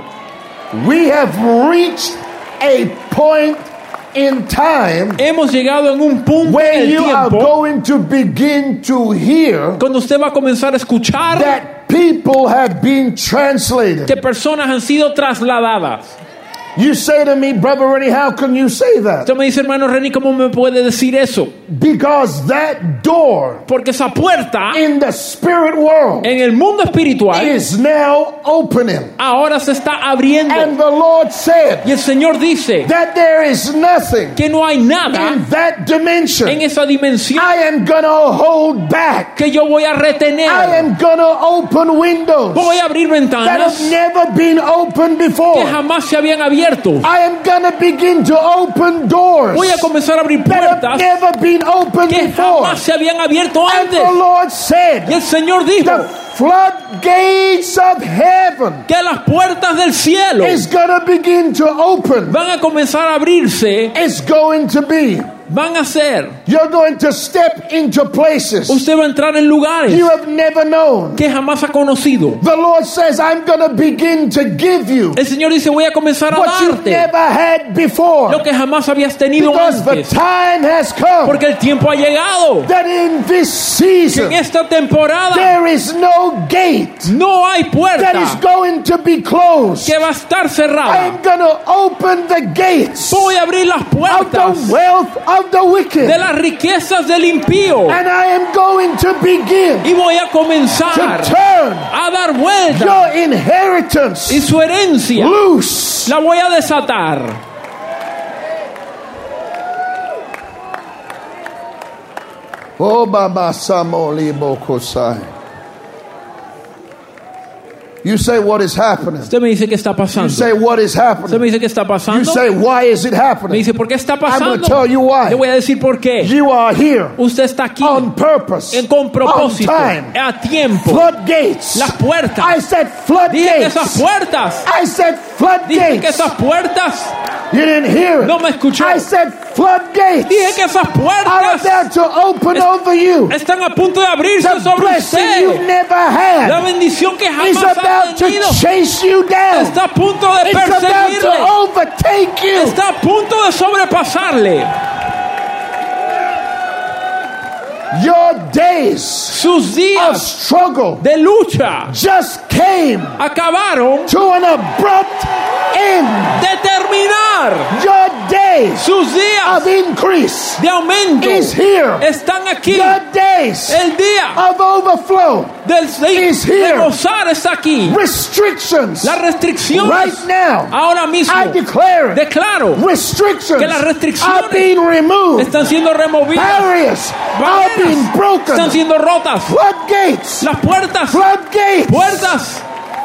E: We have reached a point in time
D: Hemos llegado en un punto en
E: where
D: el
E: you are
D: tiempo
E: going to begin to hear
D: cuando usted va a comenzar a escuchar
E: that people have been translated.
D: que personas han sido trasladadas.
E: You say to me, Brother Rennie, how can you say that?
D: Usted me dice, hermano Renny, ¿cómo me puede decir eso?
E: Because that door
D: Porque esa puerta
E: in the spirit world
D: en el mundo espiritual
E: is now opening.
D: ahora se está abriendo.
E: And the Lord said
D: Y el Señor dice
E: that there is nothing
D: que no hay nada
E: in that dimension
D: en esa dimensión
E: I am going to hold back.
D: que yo voy a
E: I
D: retener.
E: am going to open windows
D: Voy a abrir
E: that have
D: ventanas
E: never been opened
D: que
E: before.
D: jamás se habían abierto.
E: I am going to begin to open doors
D: Voy a comenzar a abrir
E: that have
D: puertas
E: never been opened
D: que
E: before.
D: jamás se habían abierto
E: And
D: antes.
E: the Lord
D: Y
E: said,
D: el Señor
E: the
D: dijo
E: floodgates of heaven
D: que las puertas del cielo
E: is going to begin to open.
D: van a comenzar a abrirse,
E: It's going to be.
D: van a ser.
E: You're going to step into places
D: Usted va a entrar en lugares
E: you have never known.
D: que jamás ha conocido.
E: The Lord says, I'm going to begin to give you
D: El Señor dice, voy a comenzar a
E: what you've
D: darte
E: never had before.
D: lo que jamás habías tenido
E: Because the
D: antes.
E: time has come
D: Porque el tiempo ha llegado.
E: that in this
D: Que
E: season
D: en esta temporada
E: there is no gate
D: no hay
E: that is
D: puerta
E: going to be closed.
D: que va a estar
E: I
D: cerrada.
E: am going to open the gates
D: Voy a abrir las
E: of the
D: puertas
E: wealth of the wicked.
D: de las riquezas del impío
E: And I am going to begin
D: y voy a
E: to
D: comenzar
E: turn
D: a dar vuelta
E: your inheritance
D: y su herencia
E: loose.
D: la voy a desatar.
E: Oh, Baba Samoli Bokosai. You say, what is happening?
D: Usted me dice qué está
E: You
D: pasando.
E: say, what is
D: Usted
E: happening?
D: me dice qué está
E: You
D: pasando.
E: say, why is it
D: Me
E: happening?
D: dice por qué está
E: I'm going
D: pasando.
E: to tell you
D: Le voy
E: why.
D: a decir por qué.
E: You are here
D: Usted está aquí
E: on purpose,
D: en con
E: on
D: propósito,
E: time.
D: a tiempo.
E: Floodgates.
D: Las puertas.
E: I said
D: Dije que
E: floodgates.
D: esas puertas.
E: I said
D: Dije que
E: floodgates.
D: esas puertas.
E: You didn't hear it.
D: No me escuchó.
E: I said floodgates
D: Dije que esas
E: are
D: puertas
E: about to open
D: Es-
E: over you.
D: están a punto de abrirse
E: The
D: sobre
E: blessing you've
D: usted.
E: never
D: La
E: had
D: bendición que
E: is
D: jamás ha
E: about to
D: tenido
E: chase you down.
D: está a punto de
E: It's about to
D: perseguirle.
E: overtake you.
D: Está a punto de sobrepasarle.
E: Your days
D: Sus
E: of
D: días
E: struggle
D: de lucha
E: just came
D: acabaron
E: to an abrupt end.
D: de terminar.
E: Your days
D: Sus días
E: of increase
D: de aumento
E: is here.
D: están aquí.
E: Your days
D: El día
E: of overflow,
D: del de,
E: is
D: de
E: here.
D: gozar está aquí.
E: restrictions.
D: Las restricciones
E: Right now,
D: ahora mismo
E: I declare it.
D: declaro
E: Restrictions
D: que las restricciones
E: are being removed.
D: están siendo removidas.
E: Barriers are
D: Barreras
E: being broken.
D: están siendo rotas.
E: Floodgates.
D: Las puertas,
E: Floodgates.
D: puertas.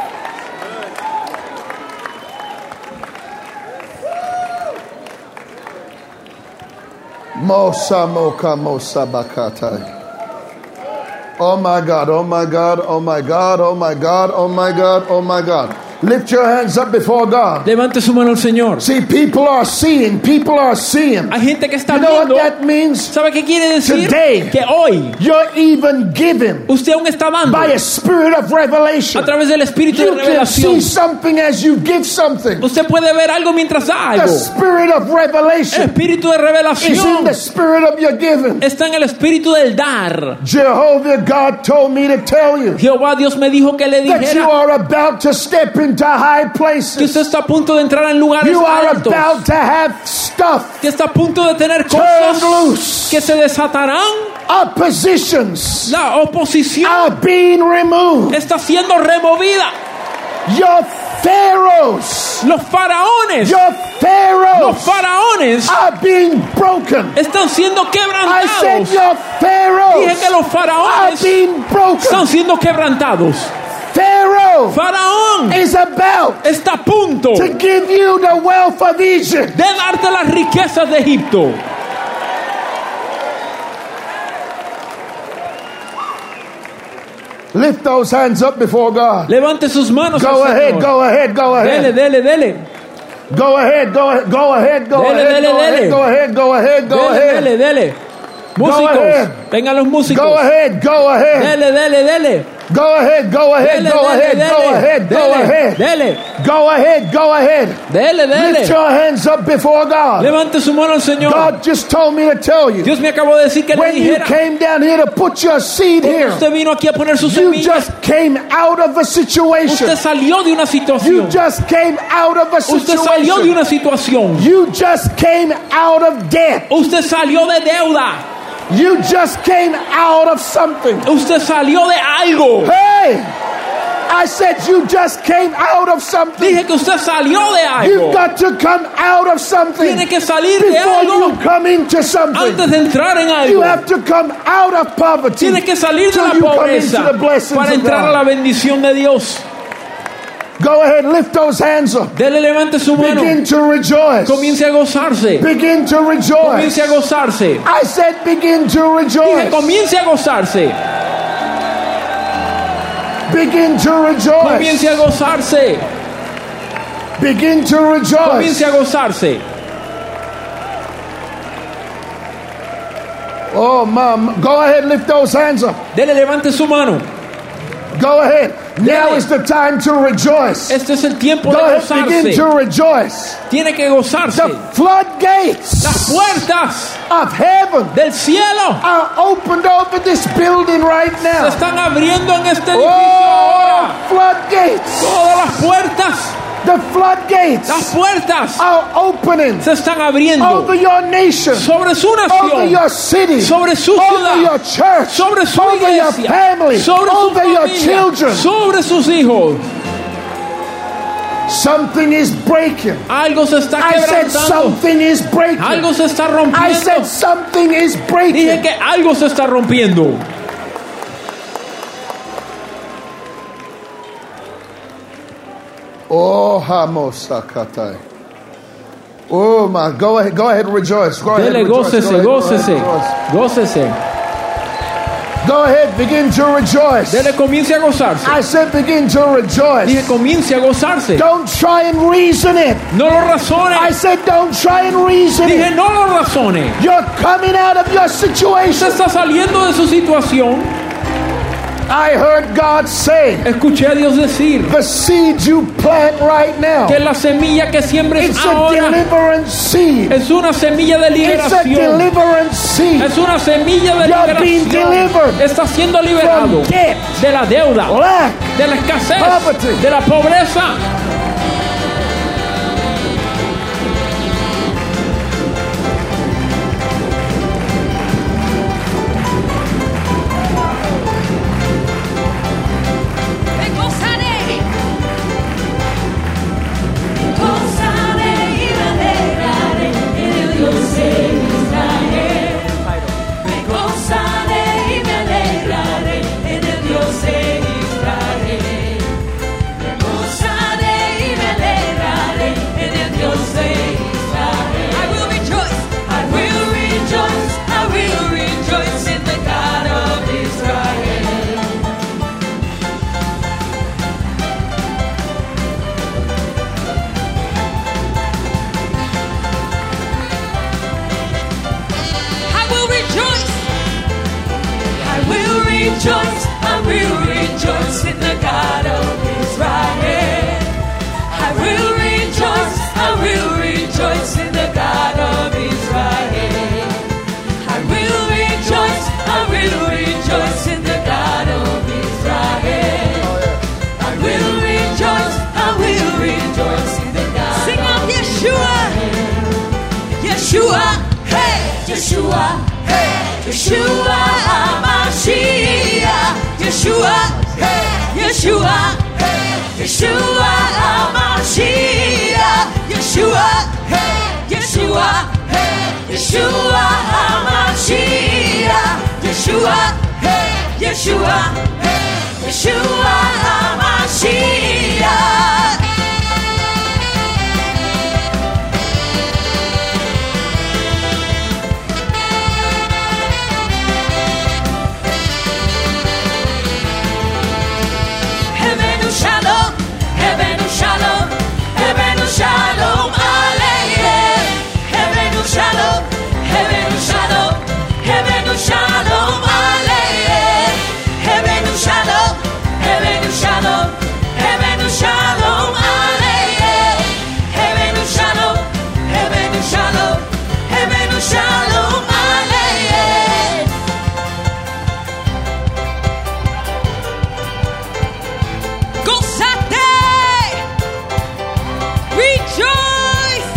E: Mosa moka mosa bakatai. Oh my God, oh my God, oh my God, oh my God, oh my God, oh my God. Lift your hands up before God.
D: Levante su mano al Señor.
E: See, people are seeing, people are seeing.
D: Hay gente que está
E: You know what
D: viendo.
E: that means?
D: ¿Sabe qué quiere decir?
E: Today.
D: Que hoy
E: You're even given
D: usted aún está dando
E: by a spirit of revelation.
D: a través del espíritu de
E: You can see
D: revelación.
E: something as you give something.
D: Usted puede ver algo mientras da
E: The
D: algo.
E: spirit of
D: El
E: revelation
D: espíritu de
E: is in
D: revelación
E: the spirit of your giving.
D: está en el espíritu del dar.
E: Jehovah God told me to tell you
D: Jehová Dios me dijo que le
E: that you
D: dijera
E: are about to step into high
D: que usted
E: places.
D: está a punto de entrar en lugares
E: You are
D: altos,
E: about to have stuff
D: que está a punto de tener
E: turned
D: cosas
E: loose.
D: que que se desatarán.
C: Oppositions
D: La oposición
C: are being removed.
D: está siendo removida.
C: Your pharaohs,
D: Los faraones,
C: your
D: los
C: pharaohs
D: faraones
C: are being broken.
D: están siendo
C: I said
D: quebrantados.
C: your pharaohs
D: Dije que los
C: are
D: faraones
C: being broken.
D: están siendo quebrantados.
C: Pharaoh
D: Faraón
C: is about
D: está a punto
C: to give you the wealth of Egypt.
D: de darte las riquezas de Egipto.
C: Lift those hands up before God.
D: Levante sus manos
C: Go
D: al
C: ahead,
D: Señor.
C: go ahead, go
D: Dele,
C: ahead.
D: dele, dele.
C: Go ahead, go ahead, go ahead, go
D: Dele,
C: ahead,
D: dele,
C: go ahead,
D: dele.
C: go ahead, go ahead, go
D: Dele,
C: ahead.
D: dele, dele. Músicos,
C: ahead.
D: vengan los músicos.
C: Go ahead, go ahead.
D: Dele, dele, dele.
C: Go ahead, go ahead,
D: Dele,
C: go
D: dele,
C: ahead,
D: dele.
C: go ahead, go
D: Dele,
C: ahead.
D: Dele,
C: Go ahead, go ahead.
D: dele,
C: Lift
D: dele.
C: your hands up before God.
D: Levante su mano al Señor.
C: God just told me to tell you.
D: Dios me acabó de decir que le
C: When you
D: dijera.
C: came down here to put your seed
D: Cuando
C: here,
D: usted vino aquí a poner su
C: you
D: semilla,
C: just came out of a situation.
D: usted salió de una
C: You
D: situación.
C: just came out of a
D: Usted salió de
C: situation.
D: una situación.
C: You just came out of debt.
D: Usted salió de deuda.
C: You just came out of something.
D: Usted salió de algo.
C: Hey! I said you just came out of something.
D: Dije que usted salió de algo.
C: You've got to come out of something
D: Tiene que salir de
C: before
D: algo
C: you come into something.
D: antes de entrar en
C: You
D: algo.
C: have to come out of poverty
D: Tiene que salir de
C: till
D: la
C: you come
D: pobreza
C: into the blessings
D: para
C: of
D: entrar a
C: God.
D: la bendición de Dios.
C: Go ahead, lift those hands up.
D: Dele, levante su mano.
C: Begin to rejoice.
D: Comience a gozarse.
C: Begin to rejoice.
D: Comience a gozarse.
C: I said begin to
D: Dije,
C: rejoice.
D: comience a gozarse.
C: Begin to rejoice.
D: Comience a gozarse.
C: Begin to rejoice.
D: Comience a gozarse.
C: Oh, mom. Go ahead, lift those hands up.
D: Dele, levante su mano.
C: Go ahead. Now
D: Dele.
C: is the time to rejoice.
D: Este es el tiempo
C: Go
D: de
C: ahead, begin to
D: gozarse.
C: rejoice.
D: Tiene que gozarse.
C: The floodgates
D: Las puertas
C: of heaven
D: del cielo
C: are opened over this building right
D: se
C: now.
D: están abriendo en este edificio
C: Oh,
D: ahora.
C: floodgates.
D: Todas las puertas,
C: The floodgates
D: las puertas
C: are opening
D: se están abriendo
C: over your nation,
D: sobre su
C: over
D: nación,
C: your city,
D: sobre su
C: over
D: ciudad,
C: your church,
D: sobre su
C: over your
D: iglesia,
C: family,
D: sobre su
C: over your
D: familia,
C: children.
D: sobre sus hijos.
C: Something is breaking.
D: Algo se está
C: I said
D: quebrantando.
C: something is breaking.
D: Algo se está
C: I said
D: rompiendo.
C: something is
D: Dije
C: breaking.
D: que algo se está rompiendo.
C: Oh, Hamosakatai. Oh my, go ahead, go ahead, rejoice. Go ahead,
D: Dele,
C: rejoice. Go
D: gócese,
C: ahead, go
D: gócese,
C: ahead,
D: gócese.
C: Go ahead, begin to rejoice.
D: Dele, comience a gozarse.
C: I said begin to
D: Dije,
C: rejoice.
D: comience a gozarse.
C: Don't try and reason it.
D: No lo razone.
C: I said don't try and reason
D: Dije,
C: it.
D: no lo razone.
C: You're coming out of your
D: Usted
C: situation.
D: está saliendo de su situación.
C: I heard God say,
D: Escuché a Dios decir
C: the seed you plant right now,
D: que la semilla que siembres
C: it's a
D: ahora
C: deliverance seed.
D: es una semilla de
C: It's a
D: liberación.
C: deliverance seed.
D: Es una semilla de
C: You're being
D: liberación.
C: delivered
D: Está siendo liberado
C: from debt,
D: de la deuda,
C: lack,
D: de la escasez,
C: poverty.
D: de la pobreza.
F: Me gozaré, gozaré y me alegraré en el Dios de Israel. Me gozaré y me alegraré en el Dios de Israel. Me gozaré y me alegraré en el Dios de Israel. I will rejoice, I will rejoice, I will rejoice in the God of Israel. I will rejoice. I will rejoice. I will rejoice in the God of Israel. I will rejoice. I will rejoice in the God of Israel. I will rejoice. I will rejoice in the God of Israel. I will rejoice. I will rejoice in the God. Sing of Yeshua. Yeshua. Hey. Yeshua, Yeshua HaMashiach, Yeshua, Yeshua, Yeshua HaMashiach, Yeshua, Yeshua, Yeshua HaMashiach, Yeshua, Yeshua, Yeshua HaMashiach. Shalom, Hebenu Shalom, Hebenu Shalom, Aleichem. Hebenu Shalom, Hebenu Shalom, Hebenu Shalom, Aleichem. Hebenu Shalom, Hebenu Shalom, Hebenu Shalom, Aleichem. Hebenu Shalom, Hebenu Shalom, Hebenu Shalom, Aleichem. Gozate, rejoice.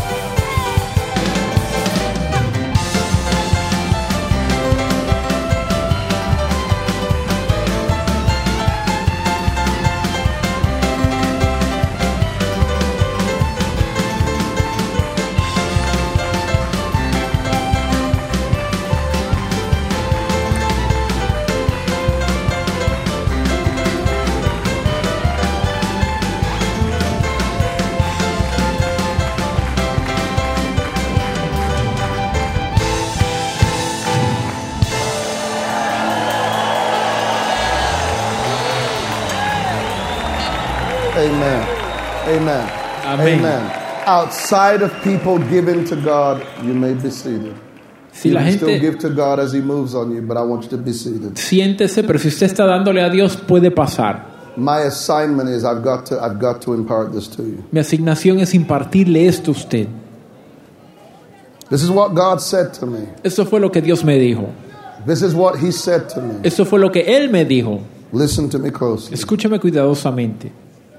C: Amen. Amen.
D: Amén.
C: Amen. Outside of people giving to God, you may be seated.
D: Si
C: You
D: la
C: can still
D: gente
C: give to God as He moves on you, but I want you to be seated.
D: siéntese, pero si usted está dándole a Dios, puede pasar.
C: My assignment is I've got to I've got to impart this to you.
D: Mi asignación es impartirle esto a usted.
C: This is what God said to me.
D: Eso fue lo que Dios me dijo.
C: This is what He said to me.
D: Eso fue lo que Él me dijo.
C: Listen to me closely.
D: Escúcheme cuidadosamente.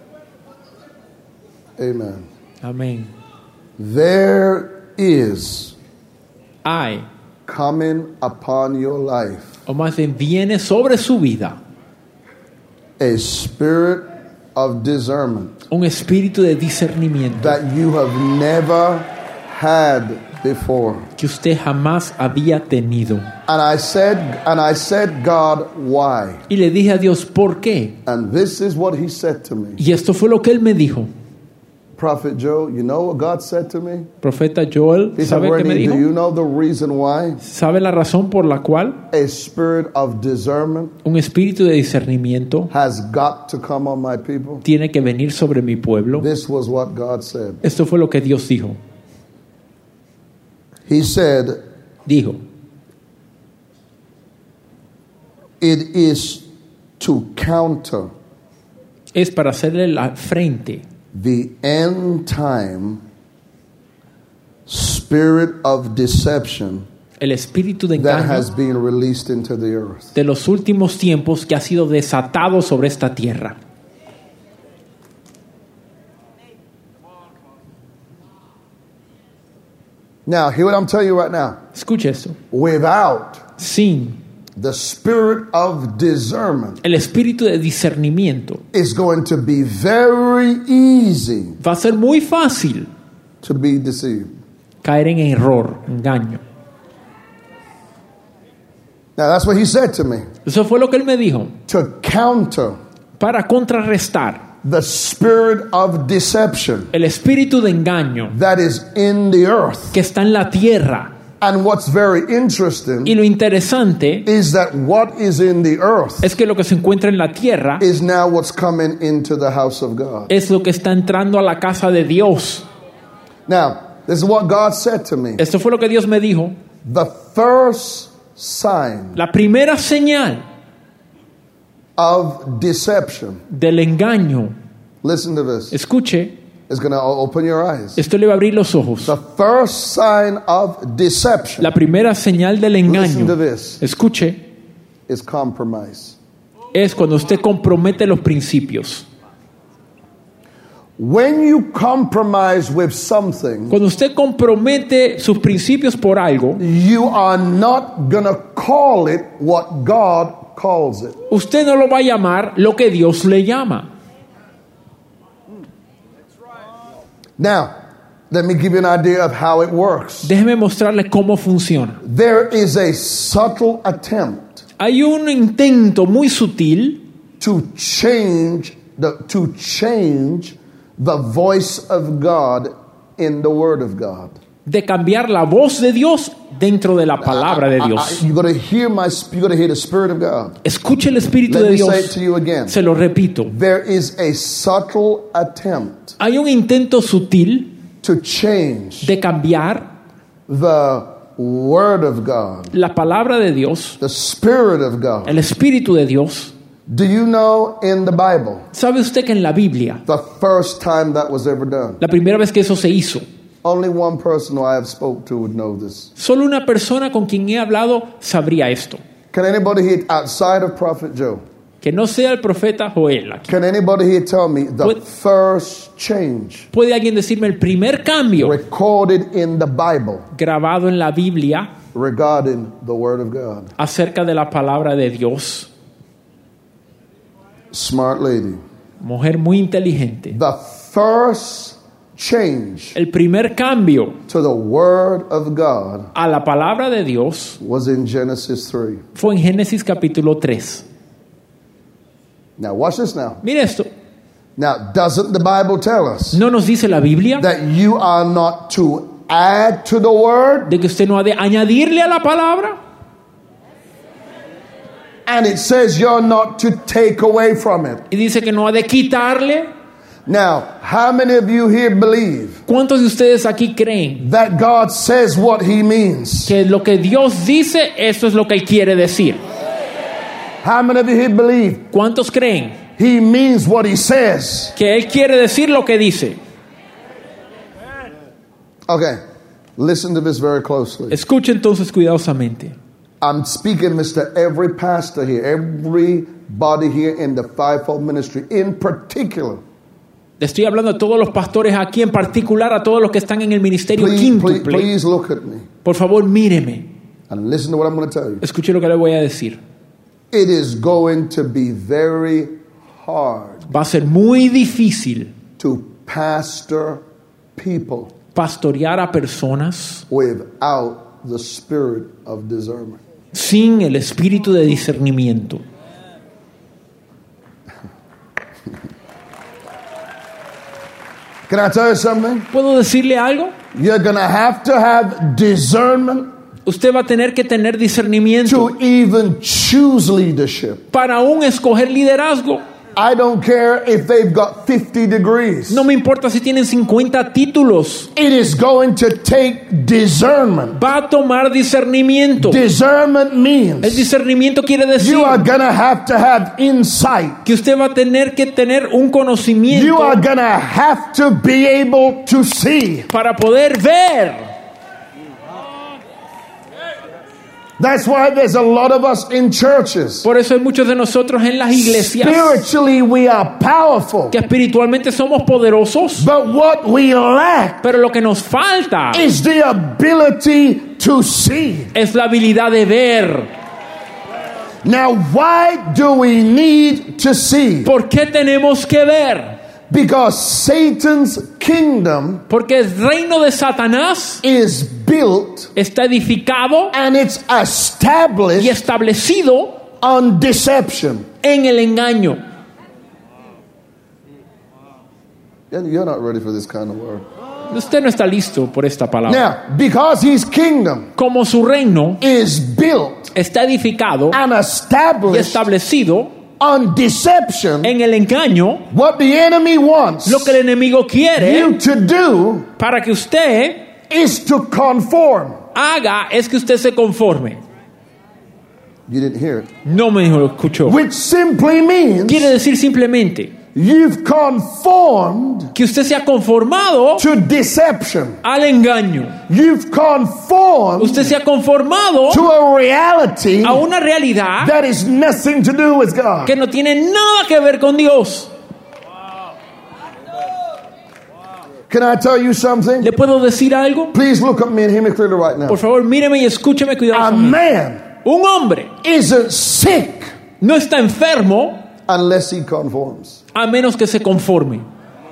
C: Amen.
D: Amén.
C: There is
D: Hay,
C: coming upon your life
D: o más bien viene sobre su vida,
C: a spirit of discernment
D: un espíritu de discernimiento
C: that you have never had before.
D: que usted jamás había tenido.
C: And I said, and I said, God, why?
D: Y le dije a Dios, ¿por qué?
C: And this is what He said to me.
D: Y esto fue lo que Él me dijo.
C: Prophet Joe, you know what God said to me?
D: Profeta Joel,
C: He said,
D: ¿sabe qué me
C: Rennie,
D: dijo?
C: do you know the reason why?
D: ¿Sabe la razón por la cual
C: A spirit of discernment
D: un espíritu de discernimiento
C: has got to come on my people.
D: tiene que venir sobre mi pueblo?
C: This was what God said.
D: Esto fue lo que Dios dijo.
C: He said,
D: Dijo,
C: it is to counter
D: es para hacerle la frente
C: the end time spirit of deception
D: el espíritu de
C: that
D: engaño
C: has been released into the earth.
D: de los últimos tiempos que ha sido desatado sobre esta tierra.
C: Now, hear what I'm telling you right now.
D: Escuche esto.
C: Without
D: Sin
C: the spirit of discernment,
D: el espíritu de discernimiento
C: it's going to be very easy
D: va a ser muy fácil
C: to be deceived.
D: caer en error, engaño.
C: Now, that's what He said to me.
D: Eso fue lo que Él me dijo.
C: To counter
D: Para contrarrestar
C: the spirit of deception
D: el espíritu de engaño
C: that is in the earth.
D: que está en la tierra.
C: And what's very interesting
D: Y lo interesante
C: is that what is in the earth
D: es que lo que se encuentra en la tierra
C: is now what's coming into the house of God.
D: es lo que está entrando a la casa de Dios.
C: Now, this is what God said to me.
D: Esto fue lo que Dios me dijo.
C: The first sign
D: La primera señal
C: of deception,
D: del engaño,
C: listen to this,
D: escuche,
C: is going to open your eyes.
D: esto le va a abrir los ojos.
C: The first sign of deception,
D: La primera señal del
C: listen to
D: engaño,
C: this,
D: escuche,
C: is compromise.
D: es cuando usted compromete los principios.
C: When you compromise with something,
D: Cuando usted compromete sus principios por algo,
C: you are not going to call it what God calls it.
D: usted no lo va a llamar lo que Dios le llama.
C: Now, let me give you an idea of how it works.
D: Déjeme mostrarle cómo funciona.
C: There is a subtle attempt
D: Hay un intento muy sutil
C: to change the to change the voice of God in the Word of God.
D: de cambiar la voz de Dios dentro de la palabra de
C: I- I-
D: Dios.
C: you're going to hear my. You're going to hear the Spirit of God.
D: Escuche el Espíritu
C: Let
D: de
C: me say it
D: Dios.
C: to you again.
D: Se lo repito.
C: There is a subtle attempt
D: Hay un intento sutil
C: to change
D: de cambiar
C: the Word of God,
D: la palabra de Dios,
C: the Spirit of God.
D: el Espíritu de Dios.
C: Do you know in the Bible
D: ¿Sabe usted que en la Biblia,
C: the first time that was ever done?
D: la primera vez que eso se hizo,
C: Only one person who I have spoke to would know this.
D: solo una persona con quien he hablado sabría esto?
C: Can anybody here outside of Prophet Joe?
D: Que no sea el profeta Joel aquí.
C: Can anybody here tell me the
D: Puede-
C: first change
D: ¿Puede alguien decirme el primer cambio
C: recorded in the Bible
D: grabado en la Biblia
C: regarding the Word of God?
D: acerca de la palabra de Dios?
C: Smart lady.
D: Mujer muy inteligente.
C: The first change
D: El primer cambio
C: to the Word of God
D: a la palabra de Dios
C: was in Genesis three.
D: fue en Génesis capítulo tres.
C: Now watch this now.
D: Mire esto.
C: Now, doesn't the Bible tell us
D: ¿No nos dice la Biblia
C: that you are not to add to the Word?
D: de que usted no ha de añadirle a la palabra?
C: And it says you're not to take away from it.
D: Y dice que no ha de quitarle.
C: Now, how many of you here believe
D: ¿Cuántos de ustedes aquí creen
C: that God says what He means?
D: que lo que Dios dice, eso es lo que Él quiere decir?
C: How many of you here believe
D: ¿Cuántos creen
C: He means what He says?
D: que Él quiere decir lo que dice?
C: Okay, listen to this very closely.
D: Escuche entonces cuidadosamente.
C: I'm speaking, Mister every pastor here, everybody here in the fivefold ministry, in particular.
D: Le estoy hablando a todos los pastores aquí, en particular a todos los que están en el ministerio
C: Please, please,
D: quíntuple.
C: please look at me
D: Por favor, míreme.
C: and listen to what I'm going to tell you.
D: Escuche lo que le voy a decir.
C: It is going to be very hard
D: Va a ser muy difícil
C: to pastor people
D: pastorear a personas
C: without the spirit of discernment.
D: sin el espíritu de discernimiento.
C: Can I tell you something?
D: ¿Puedo decirle algo?
C: You're going to have to have discernment
D: Usted va a tener que tener discernimiento
C: to even choose leadership.
D: para aún escoger liderazgo.
C: I don't care if they've got fifty degrees.
D: No me importa si tienen cincuenta títulos.
C: It is going to take discernment.
D: Va a tomar discernimiento.
C: Discernment
D: El
C: means
D: discernimiento quiere decir
C: you are going to have to have insight.
D: que usted va a tener que tener un
C: You
D: conocimiento
C: are going to have to be able to see.
D: para poder ver.
C: That's why there's a lot of us in churches.
D: Por eso hay muchos de nosotros en las iglesias
C: Spiritually, we are powerful.
D: que espiritualmente somos poderosos,
C: But what we lack
D: pero lo que nos falta
C: is the ability to see.
D: es la habilidad de ver.
C: Now, why do we need to see?
D: ¿Por qué tenemos que ver?
C: Because Satan's kingdom
D: Porque el reino de Satanás
C: is built
D: está edificado
C: and it's
D: y
C: established
D: establecido
C: on deception.
D: en el engaño.
C: You're not ready for this kind of word.
D: Usted no está listo por esta palabra.
C: Now, because his kingdom
D: Como su reino
C: is built
D: está edificado
C: and
D: y
C: established
D: establecido
C: on deception,
D: en el engaño,
C: what the enemy wants
D: lo que el enemigo quiere
C: you to do
D: para que usted
C: is to conform.
D: haga es que usted se conforme.
C: You didn't hear it.
D: No me lo escuchó.
C: Which simply means
D: Quiere decir simplemente
C: you've conformed
D: que usted se ha conformado
C: to deception.
D: al engaño.
C: You've conformed
D: Usted se ha conformado
C: to a reality
D: a una realidad
C: that is nothing to do with God.
D: que no tiene nada que ver con Dios.
C: Can I tell you something?
D: ¿Le puedo decir algo?
C: Please look at me and hear me clearly right now.
D: Por favor, míreme y escúcheme
C: A
D: cuidadosamente.
C: man
D: Un hombre
C: isn't sick
D: no está enfermo
C: unless he conforms.
D: a menos que se conforme.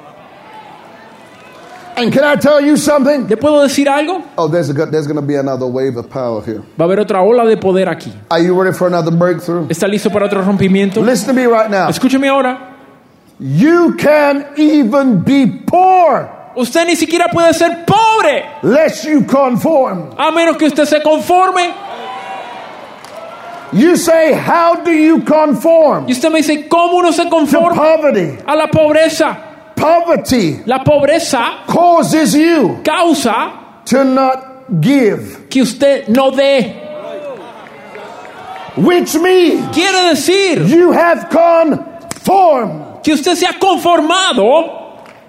C: And can I tell you something?
D: ¿Le puedo decir algo?
C: Oh, there's, a, there's going to be another wave of power here.
D: Va a haber otra ola de poder aquí.
C: Are you ready for another breakthrough?
D: ¿Está listo para otro rompimiento?
C: Listen to me right now.
D: Escúcheme ahora.
C: You can't even be poor
D: Usted ni siquiera puede ser pobre
C: lest you conform.
D: a menos que usted se conforme.
C: You say, how do you conform
D: Y usted me dice, ¿cómo uno se
C: to
D: conforma
C: poverty?
D: a la pobreza?
C: Poverty
D: La pobreza
C: causes you
D: causa
C: to not give,
D: que usted no dé.
C: which means
D: Quiere decir
C: you have conformed.
D: que usted se ha conformado.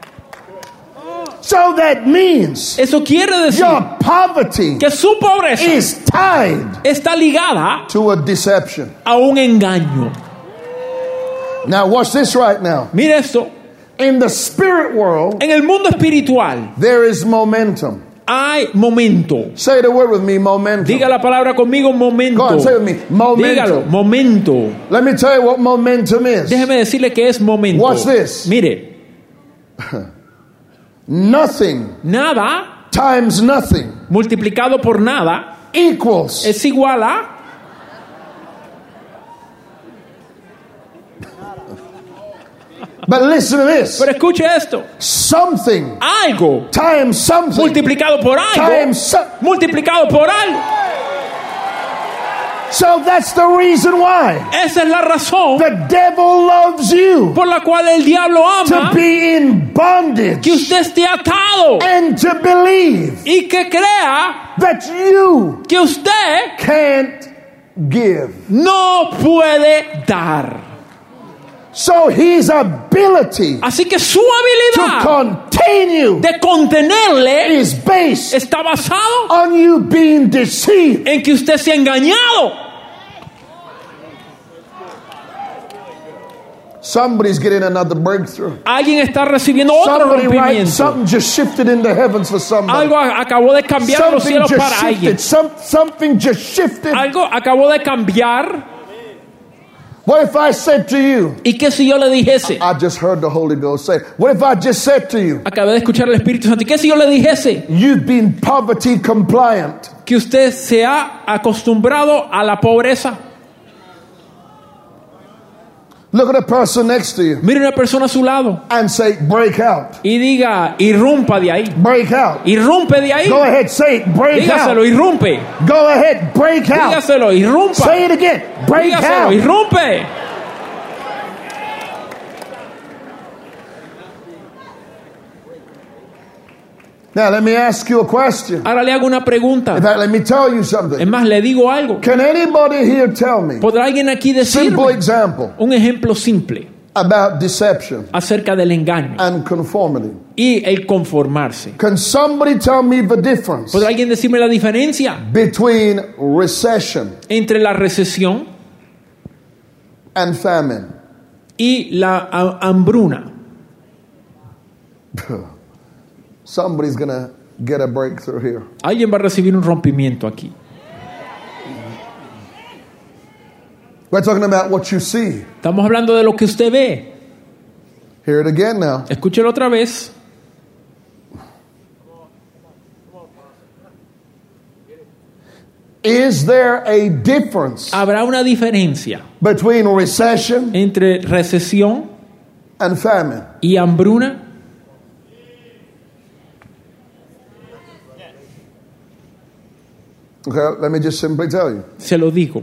C: So that means
D: Eso quiere decir
C: your poverty
D: que su pobreza
C: is tied
D: está ligada
C: to a deception.
D: a un engaño.
C: Now watch this right now.
D: Mire esto.
C: In the spirit world,
D: En el mundo espiritual
C: there is momentum.
D: hay momento.
C: Say the word with me, momentum.
D: Diga la palabra conmigo, momento.
C: Go on, say it with me, momentum.
D: Dígalo, momento.
C: Let me tell you what momentum is.
D: Déjeme decirle que es momento.
C: Watch this.
D: Mire,
C: Nothing
D: nada
C: times nothing
D: multiplicado por nada
C: equals
D: es igual a
C: But listen to this.
D: Pero escuche esto.
C: Something
D: Algo
C: times something
D: multiplicado por algo
C: times so-
D: multiplicado por algo.
C: So that's the reason why
D: Esa es la razón
C: the devil loves you
D: por la cual el diablo
C: to
D: ama
C: be in bondage
D: que usted esté atado
C: and to believe
D: y que crea
C: that you
D: que usted
C: can't give.
D: no puede dar.
C: So his ability
D: Así que su
C: to
D: habilidad
C: continue
D: de contenerle
C: is based
D: está basado
C: on you being deceived.
D: en que usted se ha engañado.
C: Somebody's getting another breakthrough.
D: Alguien está recibiendo otro
C: Somebody right,
D: rompimiento.
C: something just shifted in the heavens for somebody.
D: Algo a- acabó de cambiar los
C: Something
D: cielos
C: just
D: para alguien.
C: shifted. Some, something just shifted.
D: Algo acabó de cambiar.
C: What if I said to you,
D: ¿Y qué si yo le dijese?
C: I just heard the Holy Ghost say, what if I just said to you,
D: Acabé de escuchar al Espíritu Santo. ¿Y qué si yo le dijese
C: you've been poverty compliant?
D: que usted se ha acostumbrado a la pobreza?
C: Look at the person next to you
D: Mire una persona a su lado
C: and say, break out,
D: y diga, irrumpa de ahí.
C: break out.
D: Irrumpe de ahí.
C: Go ahead, say it, break
D: Dígaselo,
C: out.
D: irrumpe.
C: Go ahead, break out.
D: Dígaselo, irrumpa.
C: Say it again, break
D: Dígaselo,
C: out.
D: irrumpe.
C: Now let me ask you a question.
D: Ahora le hago una pregunta.
C: In fact, let me tell you
D: Es
C: something.
D: más, le digo algo.
C: Can anybody here tell me,
D: ¿Podrá alguien aquí
C: simple
D: decirme
C: example
D: un ejemplo simple
C: about deception
D: acerca del engaño
C: and conformity?
D: y el conformarse?
C: Can somebody tell me the difference
D: ¿Podrá alguien decirme la diferencia
C: between recession
D: entre la recesión
C: and famine?
D: y la ha- hambruna?
C: Somebody's going to get a breakthrough here.
D: Alguien va a recibir un rompimiento aquí.
C: We're talking about what you see.
D: Estamos hablando de lo que usted ve.
C: Hear it again now.
D: Escúchelo otra vez.
C: Is there a difference
D: Habrá una diferencia
C: between recession
D: entre recesión
C: and famine?
D: y hambruna.
C: Okay, let me just simply tell you.
D: Se lo digo.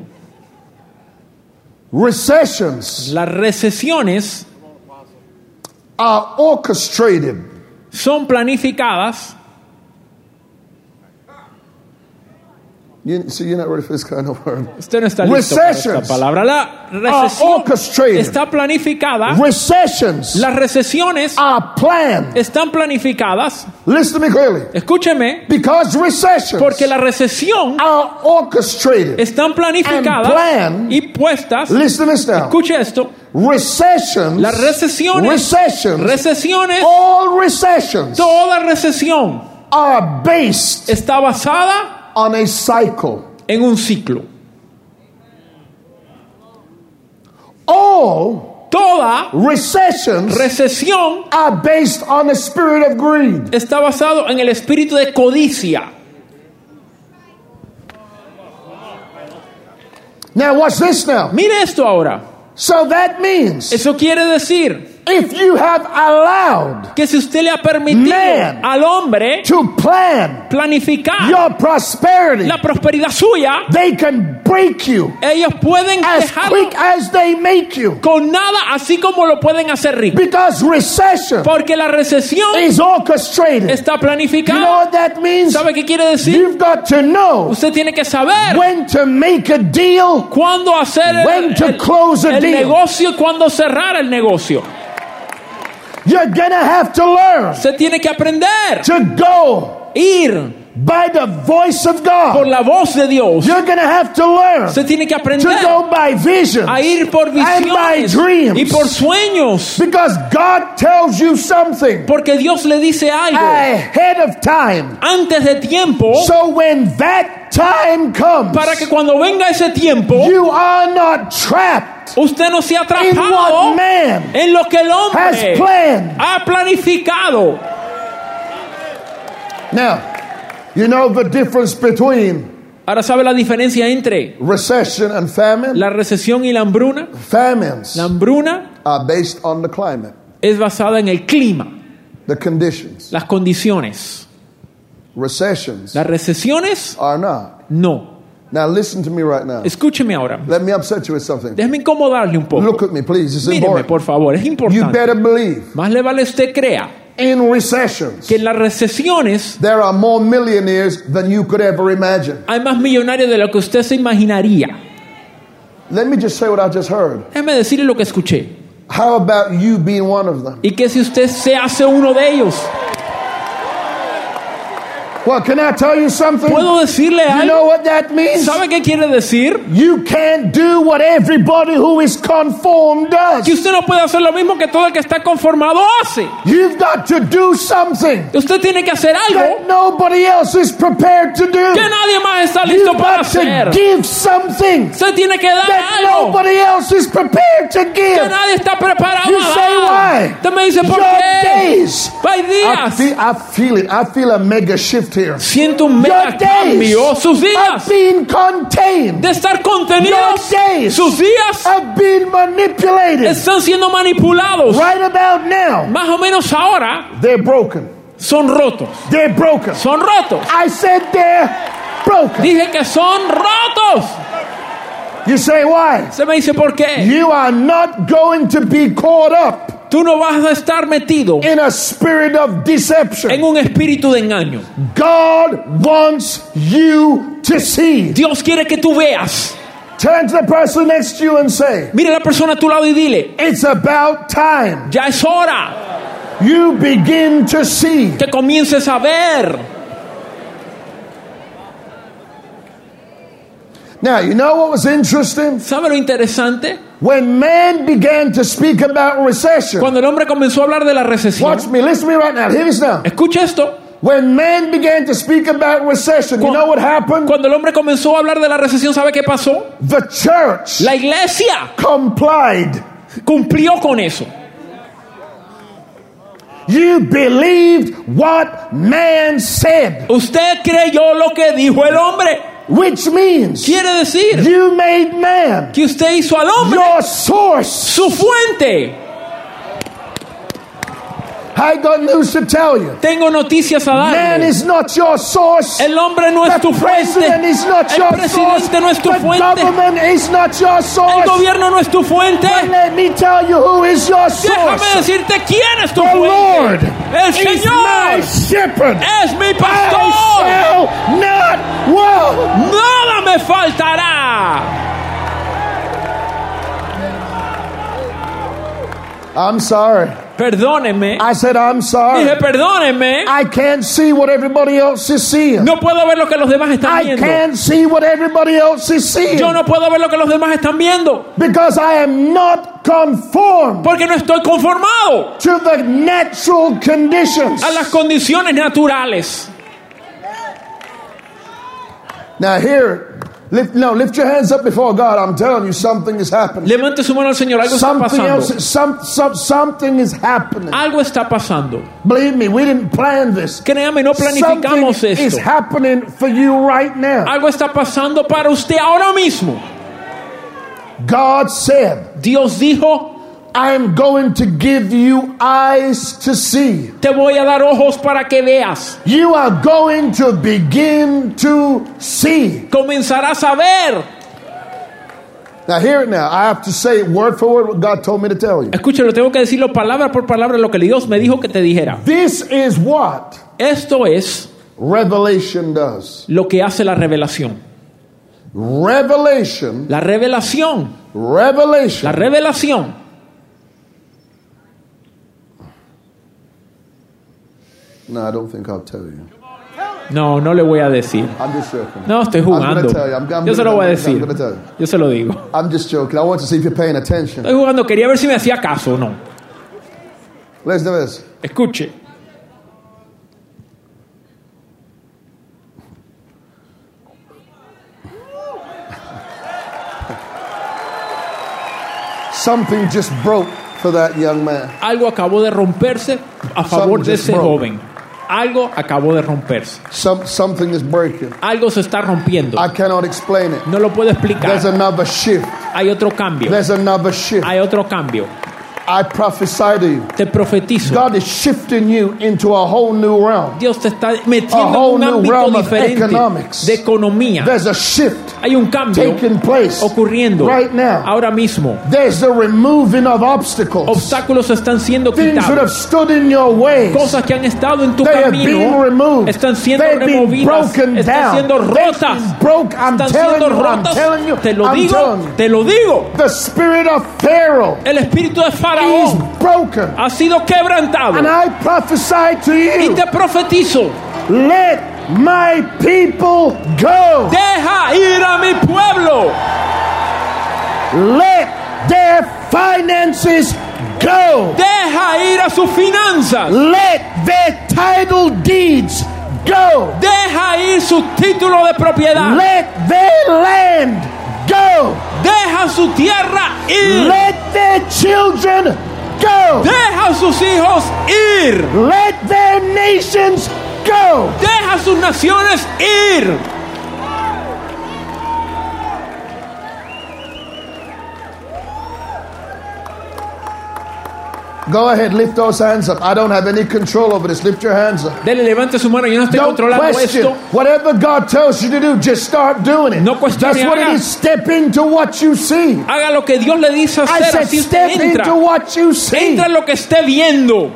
C: Recessions
D: Las recesiones
C: are orchestrated
D: son planificadas
C: You, see, you're not ready for this kind of word.
D: Usted no está listo para esta
C: Recessions
D: palabra. La
C: are
D: recesión
C: orchestrated.
D: está planificada.
C: Recessions
D: Las recesiones
C: are planned.
D: están planificadas.
C: Listen to me clearly.
D: Escúcheme,
C: Because recessions
D: porque la recesión
C: are orchestrated.
D: están planificadas
C: And planned.
D: y puestas.
C: Listen to this now.
D: Escuche esto.
C: Recessions,
D: Las recesiones,
C: recessions,
D: recesiones,
C: all recessions
D: toda recesión
C: are based
D: está basada
C: on a cycle.
D: en un ciclo.
C: All
D: Toda
C: recessions
D: recesión
C: are based on a spirit of greed.
D: está basado en el espíritu de codicia.
C: Now watch this now.
D: Mire esto ahora.
C: So that means
D: Eso quiere decir
C: if you have allowed
D: que si usted le ha permitido
C: Man.
D: al hombre
C: to plan
D: planificar
C: your prosperity,
D: la prosperidad suya,
C: they can break you
D: ellos pueden
C: as
D: dejarlo
C: quick as they make you.
D: con nada, así como lo pueden hacer rico.
C: Because recession
D: Porque la recesión
C: is orchestrated.
D: está
C: You know
D: planificada.
C: what that means?
D: ¿Sabe qué quiere decir?
C: You've got to know
D: Usted tiene que saber
C: when to make a deal,
D: cuándo hacer el,
C: when to
D: el-
C: close a
D: el
C: deal.
D: negocio y cuándo cerrar el negocio.
C: You're gonna have to learn
D: Usted tiene que aprender,
C: to go
D: ir
C: by the voice of
D: por
C: God.
D: la voz de Dios.
C: You're gonna have to learn
D: Usted tiene que
C: to
D: aprender
C: go by vision.
D: a ir por
C: and by
D: visiones
C: dreams.
D: y por sueños.
C: Because God tells you something
D: Porque Dios le dice algo
C: ahead of time.
D: antes de tiempo
C: So when that time comes,
D: para que cuando venga ese tiempo
C: you are not trapped
D: usted no sea
C: in
D: atrapado
C: what man
D: en lo que el
C: has
D: hombre
C: planned.
D: ha planificado.
C: Now, you know the difference between
D: Ahora sabe la diferencia entre
C: recession and famine?
D: la recesión y la hambruna.
C: Famines
D: La hambruna
C: are based on the climate,
D: es basada en el clima,
C: the conditions.
D: las condiciones.
C: Recessions
D: Las recesiones,
C: are not.
D: no.
C: Now listen to me right now.
D: Escúcheme ahora.
C: Let me upset you with something.
D: Déjeme incomodarle un poco.
C: Look at me, please. It's
D: Míreme,
C: important.
D: por favor, es
C: You
D: importante.
C: better believe
D: Más le vale usted crea
C: in recessions
D: que en las recesiones
C: there are more millionaires than you could ever imagine.
D: hay más millonarios de lo que usted se imaginaría.
C: Let me just say what I just heard.
D: Déjeme decirle lo que escuché.
C: How about you being one of them?
D: Y que si usted se hace uno de ellos,
C: Well, can I tell you something?
D: ¿puedo decirle
C: You know
D: algo?
C: what that means?
D: ¿Sabe qué quiere decir?
C: You can't do what everybody who is conformed does.
D: Que usted no puede hacer lo mismo que todo el que está conformado hace.
C: You've got to do something
D: Usted tiene que hacer algo
C: that nobody else is prepared to do.
D: que nadie más está listo
C: You've
D: para
C: got to
D: hacer.
C: give something
D: Usted tiene que dar
C: that
D: algo
C: nobody else is prepared to
D: que
C: give.
D: nadie está preparado
C: You
D: a
C: say
D: dar.
C: why?
D: Usted me dice por
C: Your
D: qué.
C: days.
D: Hay
C: I
D: días.
C: feel, I feel it. I feel a mega shift here.
D: Siento un
C: Your
D: mega
C: days
D: cambio. Sus
C: are
D: días
C: being contained.
D: de estar contenidos.
C: Your days
D: Sus días
C: are being manipulated.
D: están siendo manipulados.
C: Right about now,
D: Más o menos ahora
C: they're broken.
D: son rotos.
C: They're broken.
D: Son rotos.
C: I said they're broken.
D: Dije que son rotos.
C: You say why?
D: Se me dice por qué.
C: You are not going to be caught up
D: Tú no vas a estar metido
C: in a spirit of deception.
D: en un espíritu de engaño.
C: God wants you to see.
D: Dios quiere que tú veas.
C: Turn to the person next to you and say,
D: Mire a la persona a tu lado y dile,
C: it's about time
D: ya es hora
C: you begin to see.
D: que comiences a ver.
C: Now, you know what was interesting?
D: ¿Sabe lo interesante?
C: When man began to speak about recession,
D: Cuando el hombre comenzó a hablar de la recesión.
C: watch me, listen to me right now, hear this now.
D: Escucha esto.
C: When man began to speak about recession, you know what happened?
D: Cuando el hombre comenzó a hablar de la recesión, ¿sabe qué pasó?
C: The church
D: La iglesia
C: complied.
D: cumplió con eso.
C: You believed what man said,
D: Usted creyó lo que dijo el hombre.
C: which means
D: Quiere decir
C: you made man
D: que usted hizo al hombre
C: your source.
D: su fuente.
E: I got news to tell you.
D: Tengo noticias a
E: Man
D: darle.
E: is not your source.
D: El hombre no es
E: The
D: tu fuente.
E: president is not
D: El
E: your source.
D: presidente no es tu
E: The
D: fuente.
E: government is not your
D: El
E: source.
D: gobierno no es tu fuente.
E: But let me tell you who is your
D: Déjame
E: source.
D: decirte quién es tu
E: The Lord
D: fuente. El
E: is my
D: Señor
E: shepherd.
D: es mi
E: I
D: pastor.
E: shall not want.
D: Nada me faltará.
E: I'm sorry.
D: Perdónenme.
E: I said I'm sorry.
D: Dije, perdónenme.
E: I can't see what everybody else is seeing.
D: No puedo ver lo que los demás están
E: I
D: viendo.
E: can't see what everybody else is seeing.
D: Yo no puedo ver lo que los demás están viendo.
E: Because I am not conformed
D: Porque no estoy conformado
E: to the natural conditions.
D: a las condiciones naturales.
E: Now here, lift, no, lift your hands up before God. I'm telling you, something is happening.
D: Levante su mano al Señor. Algo está
E: Something
D: pasando.
E: else, some, some, something is happening.
D: Algo está pasando.
E: Believe me, we didn't plan this.
D: Créame, no planificamos
E: Something is
D: esto.
E: happening for you right now.
D: Algo está pasando para usted ahora mismo.
E: God said,
D: Dios dijo,
E: I'm going to give you eyes to see.
D: te voy a dar ojos para que veas.
E: You are going to begin to see.
D: Comenzarás a ver.
E: Now hear it now. I have to say word for word what God told me to tell you.
D: Escúchalo, tengo que decirlo palabra por palabra lo que Dios me dijo que te dijera.
E: This is what
D: Esto es
E: revelation does.
D: lo que hace la revelación.
E: Revelation,
D: La revelación.
E: revelation
D: La revelación.
E: No, I don't think I'll tell you.
D: No, no le voy a decir.
E: I'm just joking.
D: No, estoy
E: I'm
D: jugando.
E: gonna tell you. I'm, I'm
D: Yo se lo
E: gonna-
D: voy a
E: I'm
D: decir.
E: gonna tell you.
D: Yo se lo digo.
E: I'm just joking. I want to see if you're paying attention.
D: Estoy jugando. Quería ver si me hacía caso o no.
E: Listen to this.
D: Escuche.
E: Something just broke for that young man.
D: Algo acabó de romperse a favor de ese
E: just broke.
D: joven. Algo acabó de romperse.
E: Some, something is breaking.
D: Algo se está rompiendo.
E: I cannot explain it.
D: No lo puedo explicar.
E: There's another shift.
D: Hay otro cambio.
E: There's another shift.
D: Hay otro cambio.
E: I prophesy to you.
D: Te profetizo.
E: God is shifting you into a whole new realm.
D: Dios te está
E: A
D: metiendo en
E: whole
D: un
E: new
D: ámbito
E: realm of
D: diferente
E: economics.
D: de economía.
E: There's a shift
D: Hay un cambio
E: taking place
D: ocurriendo
E: right now.
D: ahora mismo.
E: There's a removing of obstacles.
D: Obstáculos están siendo
E: Things that have
D: quitados.
E: stood in your way.
D: Cosas que han estado en tu
E: They have been
D: camino
E: removed.
D: están siendo
E: They've been
D: removidas,
E: broken
D: están
E: down.
D: siendo
E: They've
D: rotas,
E: been broke. I'm
D: están
E: telling
D: siendo
E: you, I'm
D: rotas.
E: telling you,
D: Te lo
E: I'm
D: digo,
E: telling you.
D: te lo digo.
E: The spirit of Pharaoh
D: El espíritu de
E: is
D: Faraón
E: broken.
D: ha sido quebrantado.
E: And I prophesy to
D: Y
E: you,
D: te profetizo,
E: let my people go.
D: deja ir a mi pueblo.
E: Let their finances go.
D: Deja ir a sus finanzas.
E: Let their title deeds go.
D: Deja ir su título de propiedad.
E: Let their land go.
D: Deja su tierra ir.
E: Let their children go.
D: Deja sus hijos ir.
E: Let their nations go.
D: Deja sus naciones ir.
E: Go ahead, lift those hands up. I don't have any control over this. Lift your hands up.
D: Dele, levante su mano. Yo no estoy
E: Don't
D: controlando
E: question.
D: esto.
E: Whatever God tells you to do, just start doing it.
D: No cuestione,
E: That's what it
D: haga.
E: is. Step into what you see.
D: Haga lo que Dios le dice
E: I
D: hacer.
E: said,
D: Así usted
E: step
D: entra.
E: into what you see.
D: Entra en lo que esté viendo.